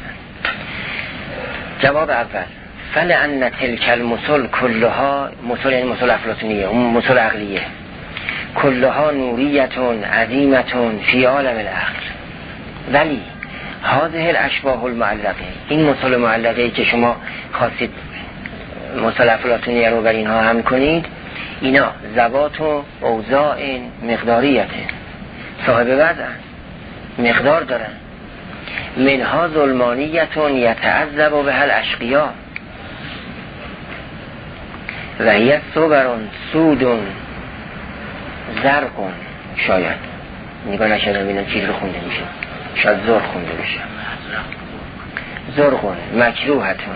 جواب اول، فلأن تلك المثل كلها مثل یعنی مثل افلاطونیه، اون مثل عقلیه، كلها نوریتون عظیمتون فی عالم العقل، ولی هذه الاشباح المعلقه، این مثل معلقه که شما خواستید مثل افلاطونیه رو بر اینها هم کنید، اینا ذوات و اوضاع مقداریته، صاحب وضع مقدار دارن. منها ظلمانیتون یتعذب به الاشقیا و هی صبرون سودون زرقون، شاید نگاه نشدم بینم چیز رو خونده میشه، شاید زرق خونده میشه، زرقون مکروهتون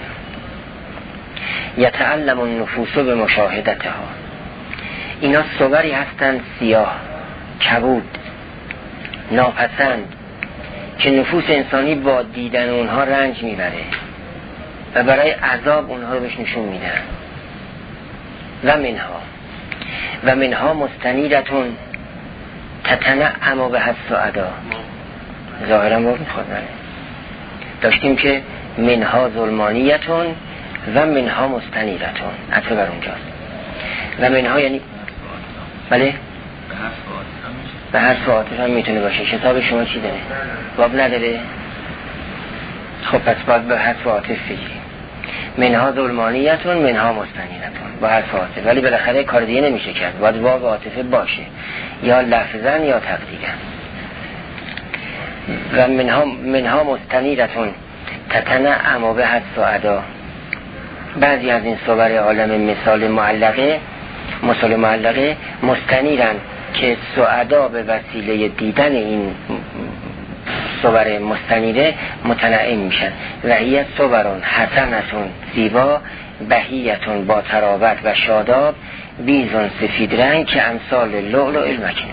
یتعلم النفوس به مشاهدتها، اینا صوری هستند سیاه کبود ناپسند که نفوس انسانی با دیدن اونها رنج میبره و برای عذاب اونها رو بهش نشون میدن. و منها مستنیرتون تتنعم به السعدا، ظاهرا با میخواد داشتیم که منها ظلمانیتون و منها مستنیرتون، عطفه بر اونجاست. و منها یعنی بله به هر ساعتش هم میتونه باشه. کتاب شما چی داره؟ باب نداره؟ خب پس باید به هر ساعتش بگیریم. منها ظلمانیتون منها مستنیرتون با حرف عاطفه، ولی بالاخره کار دیگه نمیشه کرد، باید واو عاطفه باشه یا لفظن یا تقدیرن. و منها مستنیرتون تتنعم به السعدا. بعضی از این صور عالم مثال معلقه مستنیرن که سعدا به وسیله دیدن این صور مستنیره متنعم میشن. و هی صورون حسنتون زیبا، بهیتون با تراوت و شاداب، بیزون سفید رنگ که امثال لؤلؤ المکنون.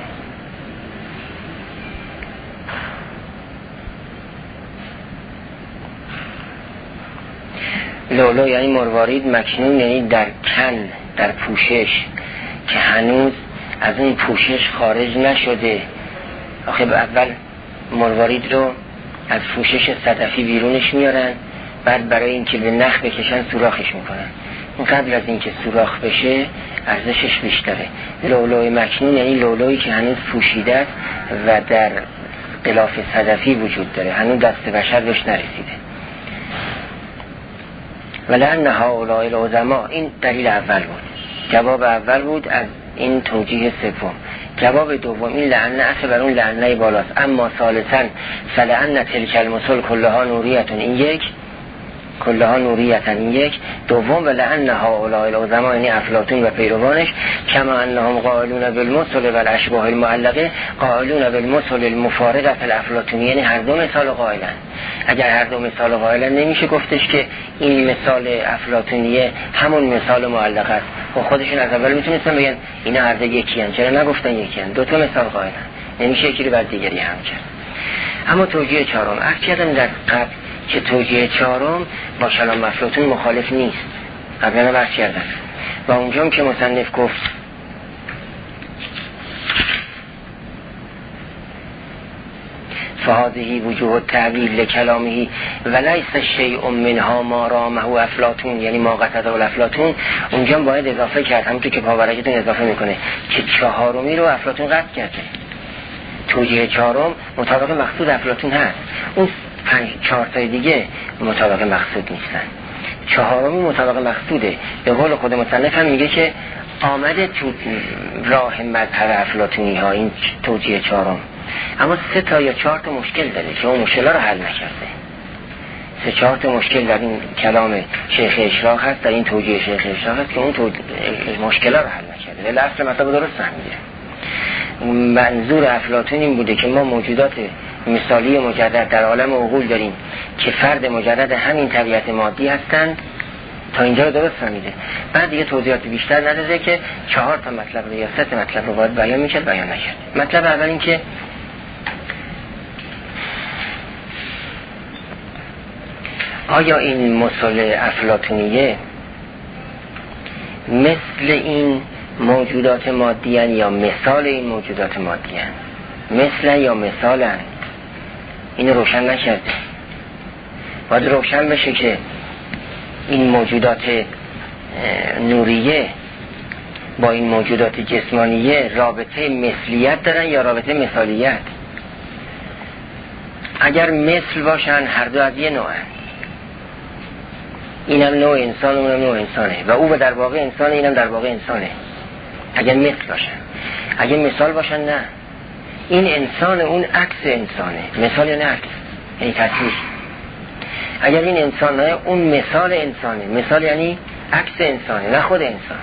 لؤلؤ یعنی مروارید، مکنون یعنی در کن، در پوشش که هنوز از اون پوشش خارج نشده. آخه اول مروارید رو از پوشش صدفی بیرونش میارن، بعد برای اینکه به نخ بکشن سوراخش میکنن. اون قبل از اینکه سوراخ بشه ارزشش بیشتره. لؤلؤ مکنون یعنی لؤلؤی که هنوز پوشیده است و در غلاف صدفی وجود داره، هنوز دست بشر بهش نرسیده. ولعن هؤلاء العظما، این دلیل اول بود، جواب اول بود از این توجیه سوم. جواب دوم این لعنه اصل بر اون لعنه بالاست. اما ثالثا فلعن تلک المثل کلها نوریتون، این یک کلها نوریتن، این یک. دوم ولعن هؤلاء العظما یعنی افلاطون و پیروانش، کما انهم قائلون بالمثل و الاشباح المعلقه قائلون بالمثل المفارقه الافلاطونی، یعنی هر دو مثال قائلن. اگر هر دو مثال قائلن نمیشه گفتش که این مثال افلاطونیه همون مثال معلقه است. و خودشون از اول میتونستن بگن اینا هر دو یکی ان، چرا نگفتن یکی ان؟ دو تا مثال قائلن، نمیشه یکی رو بعد دیگری هم کرد. اما توجیه چهارم عرض کردم در قبل که توجیه چهارم با کلام افلاطون مخالف نیست، قبلا بحث کردم. و اونجا که مصنف گفت فهذه وجوه التعبیل لکلامه ولیس شیء منها ما رامه افلاطون، یعنی ما قصده افلاطون، اونجا باید اضافه کرد، همونطور که پاورقیتون اضافه میکنه که چهارمی رو افلاطون قطع کرده. توجیه چهارم مطابق مقصود افلاطون هست، اون 4 تای دیگه مطابق مقصود نیستن، چهارمی مطابق مقصوده. به قول خود مصنف هم میگه که آمده تو راه مذهب افلاطونی ها این توجیه چهارم، اما 3 تا یا 4 تا مشکل داره که اون مشکل رو حل نکرده. 3-4 تا مشکل در این کلام شیخ اشراق هست، در این توجیه شیخ اشراق هست که اون مشکل رو حل نکرده، ولی اصل مطلب درست فهمیده. منظور افلاطون این بوده که ما موجودات مثالی مجرد در عالم عقول داریم که فرد مجرد همین طبیعت مادی هستند. تا اینجا رو درست فهمیده. بعد دیگه توضیحات بیشتر نداده که 4 تا مطلب رو یا 3 تا مطلب رو باید بیان میکرد، بیان نکرد. مطلب اول این که آیا این مثل افلاطونیه مثل این موجودات مادی هن یا مثال این موجودات مادی هن؟ مثل یا مثال هن؟ اینو روشن نکرده. باید روشن بشه که این موجودات نوریه با این موجودات جسمانیه رابطه مثلیت دارن یا رابطه مثالیت. اگر مثل باشن هر دو از یه نوعن، اینم نوع انسان اونم نوع انسانه و او در واقع انسانه اینم در واقع انسانه. اگر مثل باشن، اگر مثال باشن نه، این انسان اون عکس انسانه. مثال یعنی عکس، یعنی تصویر. اگر این انسانه اون مثال انسانه، مثال یعنی عکس انسانه نه خود انسان.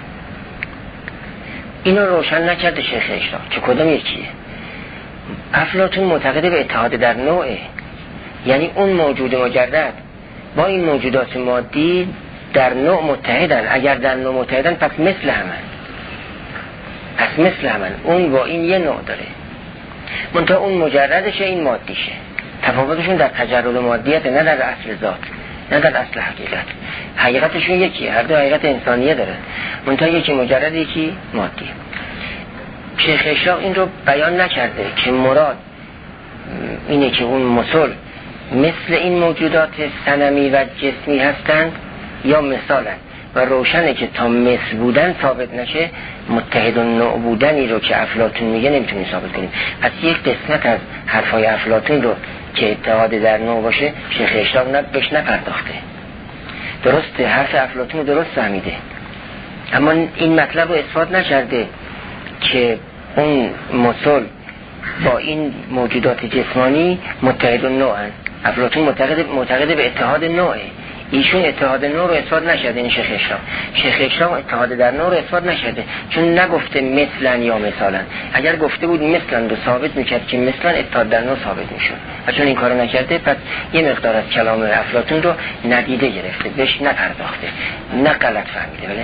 اینو روشن نکرده شیخ اشراق که کدام یکیه. افلاطون معتقد به اتحاد در نوعه، یعنی اون موجود مجرد با این موجودات مادی در نوع متحدن. اگر در نوع متحدن پس مثل همن، پس مثل همن. اون با این یه نوع داره، منتها اون مجردشه این مادیشه. تفاوتشون در تجرد مادیت، نه در اصل ذات، نه در اصل حقیقت. حقیقتشون یکیه، هر دو حقیقت انسانیه داره، منتها یکی مجرد یکی مادی. شیخ اشراق این رو بیان نکرده که مراد اینه که اون مثل مثل این موجودات صنمی و جسمی هستند یا مثالن، و روشنه که تا مثل بودن ثابت نشه متحد و نوع بودنی رو که افلاطون میگه نمیتونیم ثابت کنیم. پس یک قسمت از حرفای افلاطون رو که اتحاد در نوع باشه شیخ اشراق بهش نپرداخته. درسته، حرف افلاطون درست فهمیده، اما این مطلب رو اثبات نکرده که اون مثل با این موجودات جسمانی متحد النوع هست. افلاطون معتقد به اتحاد نوعه، ایشون اتحاد نوع رو اثبات نشده. این شیخ اسلام اتحاد در نوع رو اثبات نشده، چون نگفته مثلا یا مثالا. اگر گفته بود مثلا رو ثابت میکرد که مثلا اتحاد در نوع ثابت میشد، و چون این کارو نکرده پس یه مقدار از کلام افلاطون رو ندیده گرفته، بهش نپرداخته، نه غلط فهمیده. ولی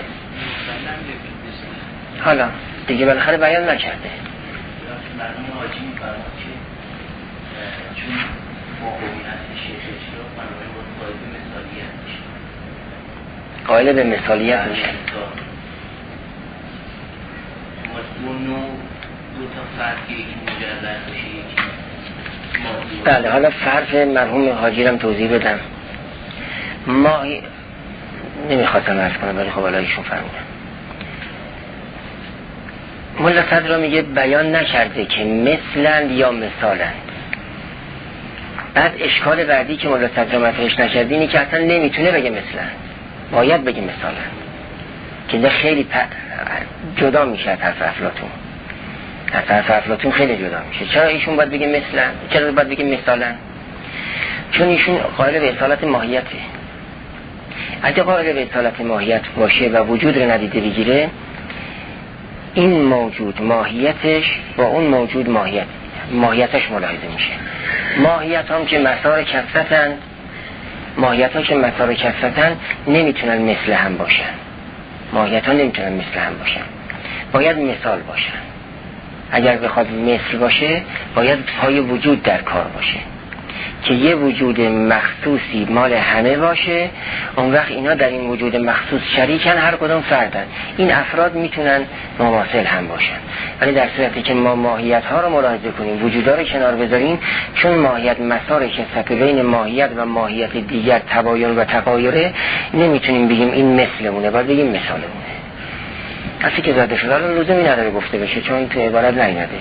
حالا دیگه بالاخره بیان نکرده. قائل به مثالیت میشه. بله، حالا فرض مرحوم حاجی رم توضیح بدم. ما نمیخواستم عرض کنم ولی خب حالا ایشون فهمیدن. ملا صدرا میگه بیان نکرده که مثلا یا مثالا. بعد اشکال بعدی که ملا صدرا مطرحش نکرده اینه که اصلا نمیتونه بگه مثلا، باید بگه مثالا، که ده خیلی جدا میشه از حرف افلاطون. از حرف افلاطون خیلی جدا میشه. چرا ایشون باید بگه مثلا؟ چرا باید بگه مثالا؟ چون ایشون قائل به اصالت ماهیته. اگه قائل به اصالت ماهیت باشه و وجود رو ندیده بگیره، این موجود ماهیتش با اون موجود ماهیتش ملاحظه میشه. ماهیت هم که مسار کثرتن نمیتونن مثل هم باشن. ماهیت ها نمیتونن مثل هم باشن، باید مثال باشن. اگر بخواد مثل باشه باید پای وجود در کار باشه که یه وجود مخصوصی مال همه باشه. اون وقت اینا در این وجود مخصوص شریکن، هر کدوم فردن. این افراد میتونن مماثل هم باشن، ولی در صورتی که ما ماهیت ها رو ملاحظه کنیم، وجودها رو کنار بذاریم، چون ماهیت مسار کثرت بین ماهیت و ماهیت دیگر تباین و تغایره، نمیتونیم بگیم این مثلمونه، باید بگیم مثالمونه. اصلی که زده شده الان لزومی نداره گفته بشه، چون تو عبارت نیامده.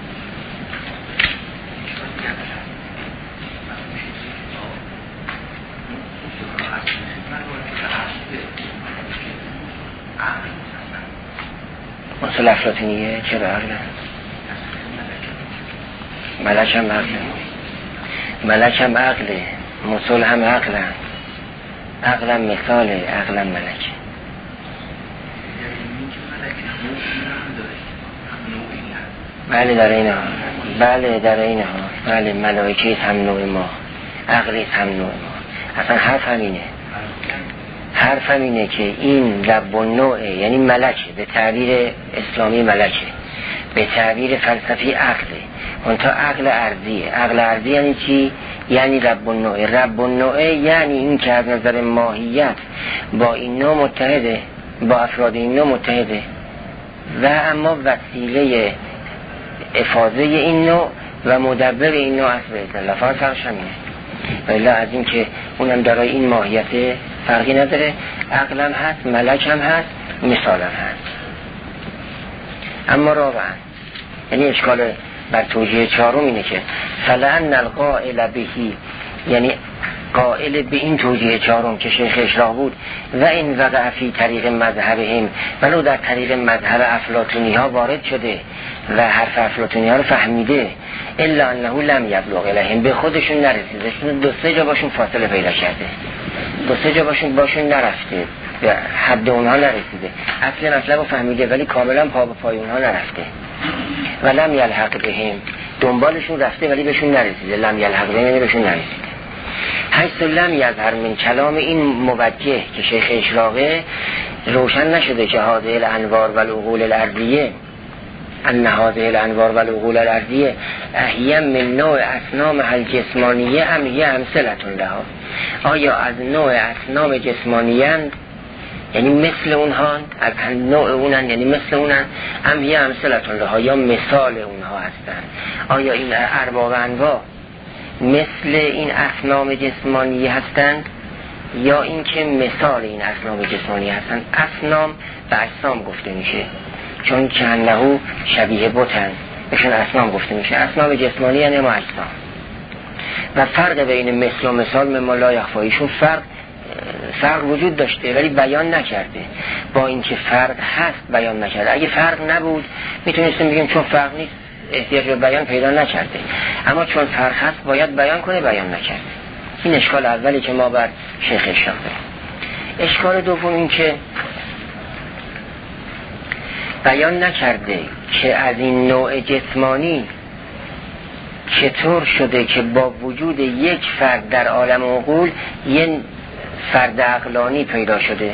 مثل افلاطونیه چرا عقله؟ ملک هم عقله، مثل هم عقله، عقلم مثاله، عقلم ملکه. بله در این ها بله ملائکه هم نوع ما، عقلی هم نوع ما. اصلا حرف همینه که این رب النوعه، یعنی ملکه، به تعبیر اسلامی ملکه، به تعبیر فلسفی عقله. اون تا عقل ارضی یعنی چی؟ یعنی رب النوعه یعنی این که از نظر ماهیت با این نوع متحده، با افراد این نوع متحده، و اما وسیله افاضه این نوع و مدبر این نوع است به اذن الله. فرقش همینه. ولی از این که اونم درای این ماهیت فرقی نداره، عقلم هست، ملکم هست، مثالم هست. اما راوعا، یعنی اشکال بر توجیه چهارم اینه که فلان القائل بهی، یعنی قائل به این توجیه چهارم که شیخ اشراق بود، و این وقع فی طریق مذهبهم، ولو در طریق مذهب افلاطونی ها وارد شده و حرف افلاطونی ها رو فهمیده، الا انه لم یبلغ الیهم، به خودشون نرسیده، دو سه جا باشون فاصله پیدا کرده، دو سه جا باشون نرفته، به حد اونها نرسیده. اصل مطلب رو فهمیده ولی کاملا پا به پای اونها نرفته. و لم یلحق بهم، دنبالشون رفته ولی بهشون نرسیده. لم یلحق بهم یعنی بهشون نرسیده. حیث لم یظهر من کلام این موجه که شیخ اشراقه روشن نشده که هذه الانوار و العقول الارضیه، ان هذه الانوار و العقول الارضیه احیا من نوع اصنام الجسمانیه ام هی امثلتون لها، آیا از نوع اصنام جسمانیند یعنی مثل اونها، از نوع اونن یعنی مثل اونن، ام هی امثلتون لها یا مثال اونها هستند. آیا این ارباب انواع مثل این اصنام جسمانی هستند یا اینکه مثال این اصنام جسمانی هستند؟ اصنام به اجسام گفته میشه چون کنهو شبیه بتن، بهشون اصنام گفته میشه. اصنام جسمانی یعنی ما اجسام. و فرق بین مثل و مثال مما لا یخفا، ایشون فرق فرق وجود داشته ولی بیان نکرده، با اینکه فرق هست بیان نکرده. اگه فرق نبود میتونستیم بگیم چون فرق نیست احتیاج به بیان پیدا نکرده، اما چون فرق هست باید بیان کنه، بیان نکرده. این اشکال اولی که ما بر شیخ اشراق داریم. اشکال دوم این که بیان نکرده که از این نوع جسمانی چطور شده که با وجود یک فرد در عالم عقول یک فرد عقلانی پیدا شده.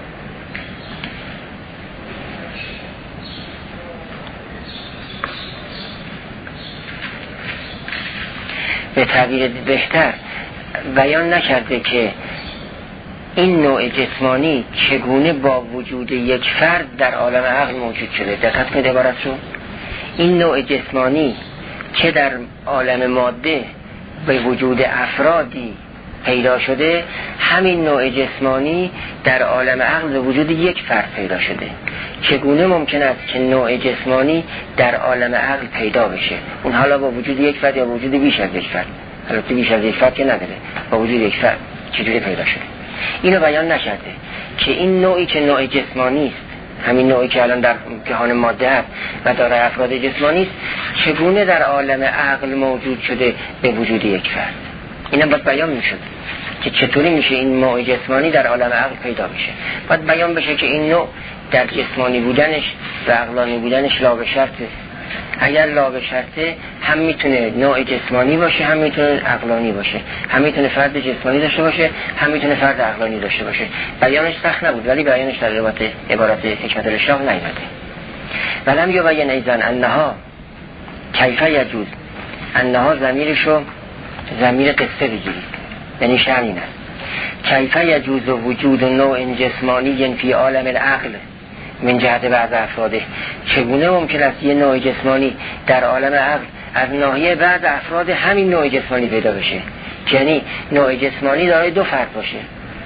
به تعبیر بهتر بیان نکرده که این نوع جسمانی چگونه با وجود یک فرد در عالم عقل موجود شده. دقت کنید عبارت رو. این نوع جسمانی که در عالم ماده به وجود افرادی پیدا شده، همین نوع جسمانی در عالم عقل به وجود یک فرد پیدا شده. چگونه ممکن است که نوع جسمانی در عالم عقل پیدا بشه، اون حالا با وجود یک فرد یا با وجود بیش از یک فرد؟ البته بیش از یک فرد که نداره، با وجود یک فرد چجوری پیدا شده؟ اینو بیان نکرده که این نوعی که نوع جسمانی است، همین نوعی که الان در جهان ماده هست و دارای افراد جسمانی است، چگونه در عالم عقل موجود شده به وجود یک فرد. اینم باید بیان میشد که چطوری میشه این نوع جسمانی در عالم عقل پیدا بشه. باید بیان بشه که این نوع در جسمانی بودنش و عقلانی بودنش لا به شرطه. اگر لا به شرطه هم میتونه نوع جسمانی باشه، هم میتونه عقلانی باشه، هم میتونه فرد جسمانی داشته باشه، هم میتونه فرد عقلانی داشته باشه. بیانش سخت نبود ولی بیانش در عبارت حکمت الاشراق نیامده. ولم یبین ایضا انها کیف یجوز، انها ضمیرشو ضمیر قصه بگیرید، یعنی شأن این است کیف یجوز وجود نوع جسمانی فی عالم العقل من جهت بعض افراده. چگونه ممکن است یه نوع جسمانی در عالم عقل از ناحیه بعض افراد همین نوع جسمانی پیدا بشه؟ یعنی نوع جسمانی دارای دو فرد باشه،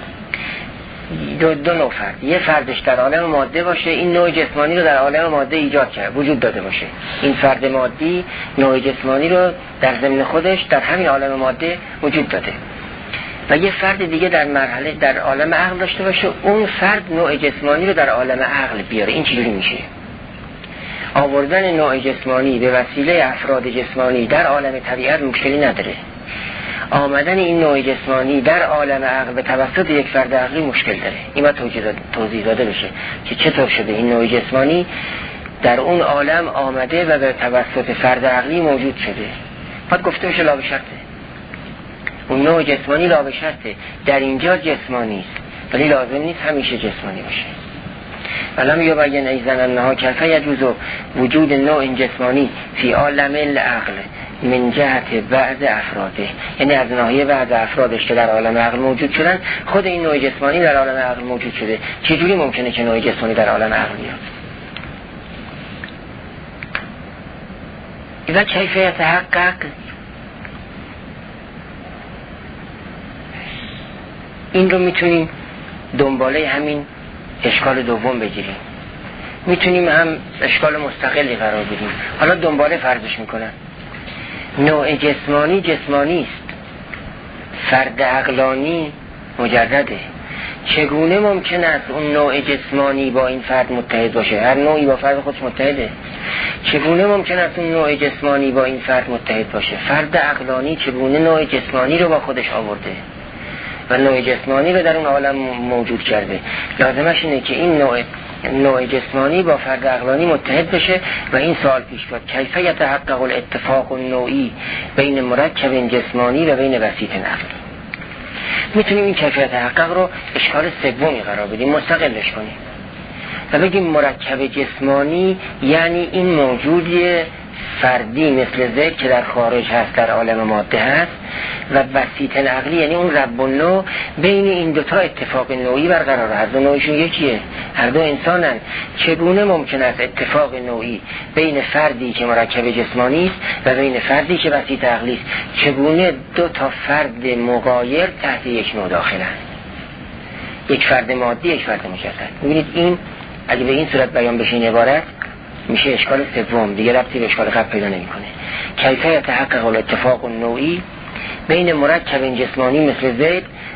دو نوع فرد. یه فردش در عالم ماده باشه، این نوع جسمانی رو در عالم ماده ایجاد کرد، وجود داده باشه. این فرد مادی نوع جسمانی رو در ضمن خودش در همین عالم ماده وجود داده. و یه فرد دیگه در مرحله در عالم عقل داشته باشه، اون فرد نوع جسمانی رو در عالم عقل بیاره. این چجوری میشه؟ آوردن نوع جسمانی به وسیله افراد جسمانی در عالم طبیعت مشکلی نداره. آمدن این نوع جسمانی در عالم عقل به توسط یک فرد عقلی مشکل داره. این باید توضیح داده بشه که چطور شده این نوع جسمانی در اون عالم آمده و به توسط فرد عقلی موجود شده. باید گفته بشه لا به شرطه. اون نوع جسمانی لا به شرطه، در اینجا جسمانی است ولی لازم نیست همیشه جسمانی باشه. ولم یبین ایضا انها کیف یجوز وجود نوع جسمانی فی عالم العقل من جهت بعض افراده، یعنی از ناحیه بعض افرادش که در عالم عقل موجود شدن، خود این نوع جسمانی در عالم عقل موجود شده. چجوری ممکنه که نوع جسمانی در عالم عقل بیاد؟ اذا کیف یتحقق، این رو میتونیم دنباله همین اشکال دوم بگیریم، میتونیم هم اشکال مستقلی قرار بدیم. حالا دنباله فرضش میکنن نوع جسمانی جسمانی است، فرد عقلانی مجرده. چگونه ممکن است اون نوع جسمانی با این فرد متحد باشه؟ هر نوعی با فرد خودش متحده. چگونه ممکن است اون نوع جسمانی با این فرد متحد باشه؟ فرد عقلانی چگونه نوع جسمانی رو با خودش آورده و نوع جسمانی رو در اون عالم موجود کرده؟ لازمش اینه که این نوع جسمانی با فرد عقلانی متحد بشه و این سوال پیش بیاد کیف یتحقق الاتفاق النوعی بین مرکب جسمانی و بین وسیط عقلی. میتونیم این کیف یتحقق رو اشکال سومی قرار بدیم، مستقلش کنیم و بگیم مرکب جسمانی یعنی این موجودی فردی مثل ذکر که در خارج هست، در عالم ماده هست، و وسیط عقلی یعنی اون رب النوع. بین این دوتا اتفاق نوعی برقراره، هر دو نوعشون یکیه، هر دو انسانن. چگونه ممکن است اتفاق نوعی بین فردی که مرکب جسمانی است و بین فردی که وسیط عقلی است؟ چگونه دو تا فرد مغایر تحت یک نوع داخلن؟ یک فرد مادی، یک فرد مجرد. ببینید این اگه به این صورت بیان بشه این عبارت میشه اشکال سوم، دیگه ربطی به اشکال قبل پیدا نمیکنه. کیف یتحقق الاتفاق النوعی بین مرکب جسمانی مثل زید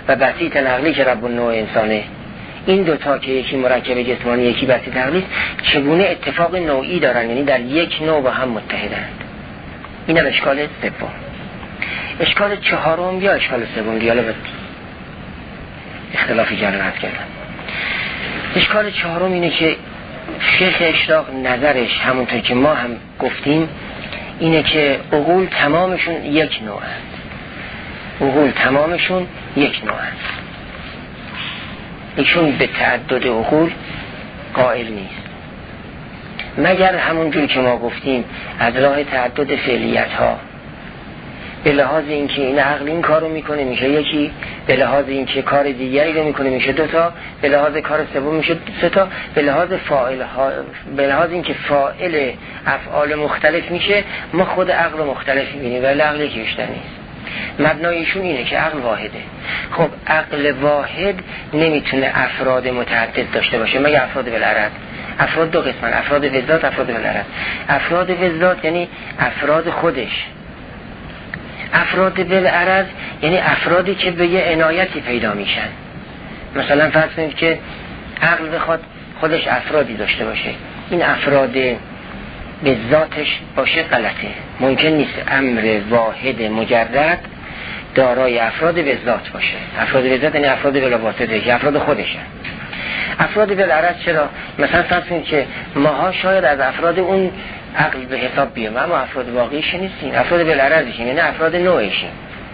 و بسیط عقلی که رب النوع انسانه، این دوتا که یکی مرکب جسمانی یکی بسیط عقلی چگونه اتفاق نوعی دارن، یعنی در یک نوع با هم متحدند. این هم اشکال سوم. اشکال چهارم یا اشکال سوم دیاله به اختلافی جلوه هست کردن. اشکال چهارم اینه که شیخ اشراق نظرش همونطور که ما هم گفتیم اینه که عقول تمامشون یک نوع هست. عقول تمامشون یک نوع هست. ایشون به تعدد عقول قائل نیست، مگر همونجور که ما گفتیم از راه تعدد فعلیت ها، به لحاظ اینکه این عقل این کارو میکنه میشه یکی، به لحاظ اینکه کار دیگری رو میکنه میشه دوتا، به لحاظ کار سوم میشه سه تا، به لحاظ فاعل ها، به لحاظ اینکه فاعل افعال مختلف میشه ما خود عقل مختلف میبینیم ولی عقل یکی بیشتر نیست. مبنایشون اینه که عقل واحده. خب عقل واحد نمیتونه افراد متعدد داشته باشه مگر افراد بالعرض. افراد دو قسمن، افراد بالذات، افراد بالعرض. افراد بالذات یعنی افراد خودش، افراد بالعرض یعنی افرادی که به یه عنایتی پیدا میشن. مثلا فرض کنید که عقل بخواد خودش افرادی داشته باشه، این افراد به ذاتش باشه غلطه. ممکن نیست امر واحد مجرد دارای افراد به ذات باشه. افراد به ذات یعنی افراد بلا واسطه که افراد خودشن. افراد بالعرض چرا؟ مثلا فرض کنید که ماها شاید از افراد اون عقل به حساب بیام اما افراد واقعیش نیستیم، افراد بالعرضشیم، یعنی افراد نوعشیم،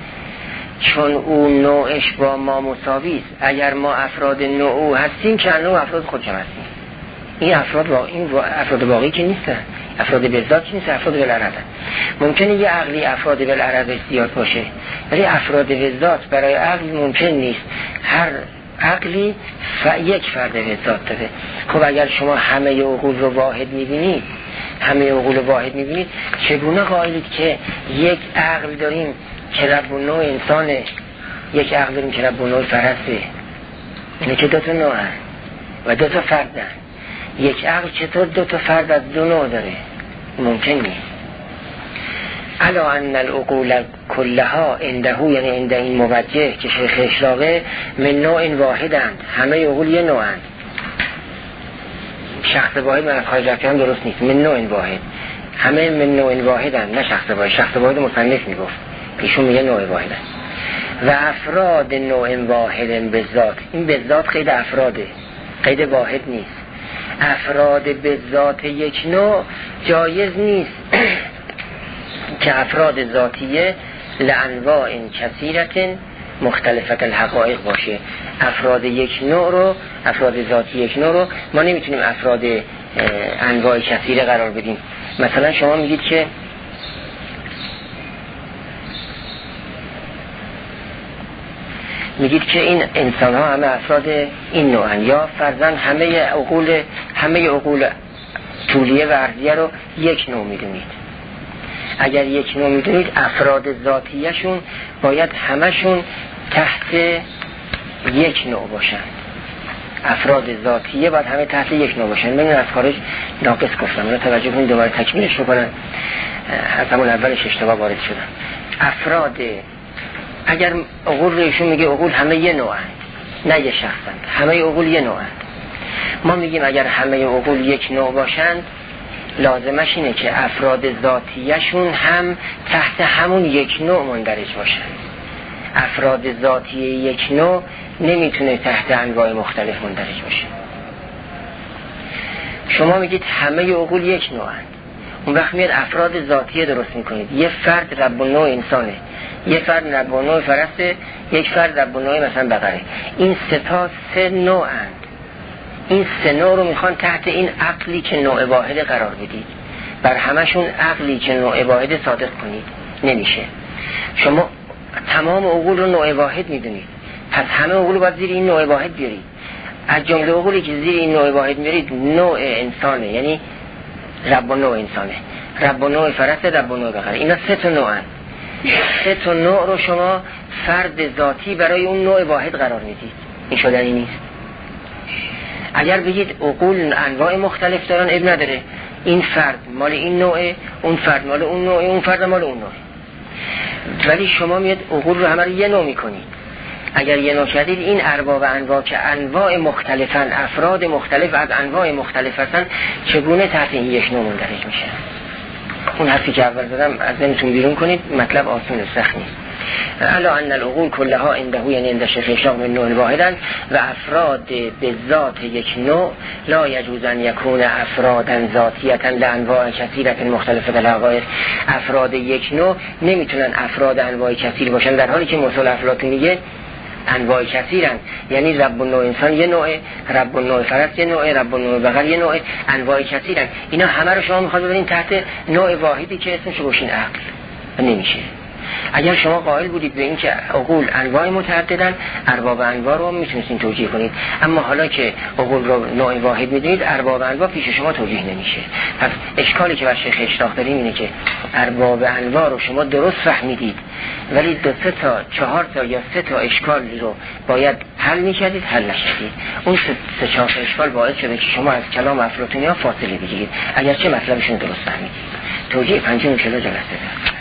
چون اون نوعش با ما مساوی است. اگر ما افراد نوع هستیم که نوع افراد خودشم هستیم. این افراد واقعی که نیستن، افراد به ذات نیست، افراد بالعرض. ممکنه یه عقلی افراد بالعرض زیاد باشه ولی افراد به ذات برای عقل ممکن نیست. هر عقلی یک فرد به ذات داره. خب اگر شما همه عقول رو واحد می‌بینید، همه عقول واحد می‌بینید، چگونه قائلید که یک عقل داریم که رب النوع انسانه، یک عقل داریم که رب النوع فرسته، اینه که دو تا نوع هست و دو تا فرد هست. یک عقل چطور دو تا فرد از دو نوع داره؟ ممکن نیست. الا ان العقول كلها عنده، یعنی عند این موجه که شیخ اشراقه، من نوع واحدند، همه عقول یه نوعند. شخص واحد من از خارج رفتم درست نیست، من نوع واحد، همه من نوع واحدند، نه شخص واحد. شخص واحد مصنف میگفت، ایشون میگه نوع واحدند. و افراد نوع واحد به ذات، این به ذات قید افراده، قید واحد نیست. افراد به ذات یک نوع جایز نیست که افراد ذاتیه لانواع کثیرت مختلفت الحقایق باشه. افراد یک نوع رو، افراد ذاتی یک نوع رو ما نمیتونیم افراد انواع کثیره قرار بدیم. مثلا شما میگید که این انسان ها همه افراد این نوعن، یا فرضاً همه عقول طولیه و عرضیه رو یک نوع میدونید. اگر یک نوع میدونید افراد ذاتیشون باید همشون تحت یک نوع باشن. افراد ذاتیه باید همه تحت یک نوع باشن. من از خارج ناقص گفتم، من توجه کنید دوباره تکمیلش رو کنم، از همون اولش اشتباه وارد شدم. افراد، اگر عقول رویشون میگه عقول همه یه نوعن، نه یه شخصن، همه عقول یه نوعن. ما میگیم اگر همه عقول یک نوع باشند لازمش اینه که افراد ذاتیشون هم تحت همون یک نوع مندرج باشن. افراد ذاتی یک نوع نمیتونه تحت انواع مختلف مندرج باشه. شما میگید همه عقول یک نوعن، اون وقت میاد افراد ذاتیه درست میکنید. یه فرد رب النوع انسانه، یه فرد رب النوع فرسته، یک فرد رب النوع مثلا بقره. این سه نوعند. این سه نوع رو میخوان تحت این عقلی که نوع واحد قرار بدید، بر همشون عقلی که نوع واحد صادق کنید. نمیشه. شما تمام عقول رو نوع واحد میدونید، پس همه عقول رو باید زیر این نوع واحد بیارید. از جمله عقولی که زیر این نوع واحد میارید نوع انسانه، یعنی رب النوع انسانه، رب النوع فرسته، رب النوع بقره. اینا سه تا نوعن. سه تا نوع رو شما فرد ذاتی برای اون نوع واحد قرار میدید. این شدنی نیست. اگر بگید عقول انواع مختلف دارن اب نداره، این فرد مال این نوعه، اون فرد مال اون نوعه، اون فرد مال اون نوعه. ولی شما میاد عقول رو همه رو یه نوع میکنید. اگر یه نوع کردید این ارباب انواع که انواع مختلفن، افراد مختلف از انواع مختلف هستن، چگونه تحت این یک نوع مندرج میشه؟ اون حرفی که اول زدم از ذهنتون بیرون کنید، مطلب آسون و سخت نیست. الا ان العقول كلها عنده، یعنی عند شیخ اشراق من نوع واحدن و افراد به ذات یک نوع لا يجوز ان يكون افرادا ذاتیتا لانواع کثیره مختلفه الحقائق. افراد یک نوع نمیتونن افراد انواع کثیر باشن، در حالی که مصطلح افلاطون میگه انواع کثیرن، یعنی رب النوع انسان یه نوعه، رب النوع فرس یه نوعه، رب النوع بقر یه نوعه، انواع کثیرن. اینا همه رو شما میخواد ببرین تحت نوع واحدی که اسمش رو باشین عقل. نمیشه. اگر شما قائل بودید به این که عقول انواع متعددن، ارباب انواع رو میتونستین توجیه کنید، اما حالا که عقول رو نوع واحد میدونید، ارباب انواع پیش شما توجیه نمیشه. پس اشکالی که بر شیخ اشراق داریم اینه که ارباب انواع رو شما درست فهمیدید، ولی 2 تا 4 تا یا 3 تا اشکال رو باید حل میکردید، حل نشدید. اون 3 4 تا اشکال باعث شده که شما از کلام افلاطونی ها فاصله بگیرید، اگرچه مطلبشون درست فهمیدید. توجیه 5 جلسه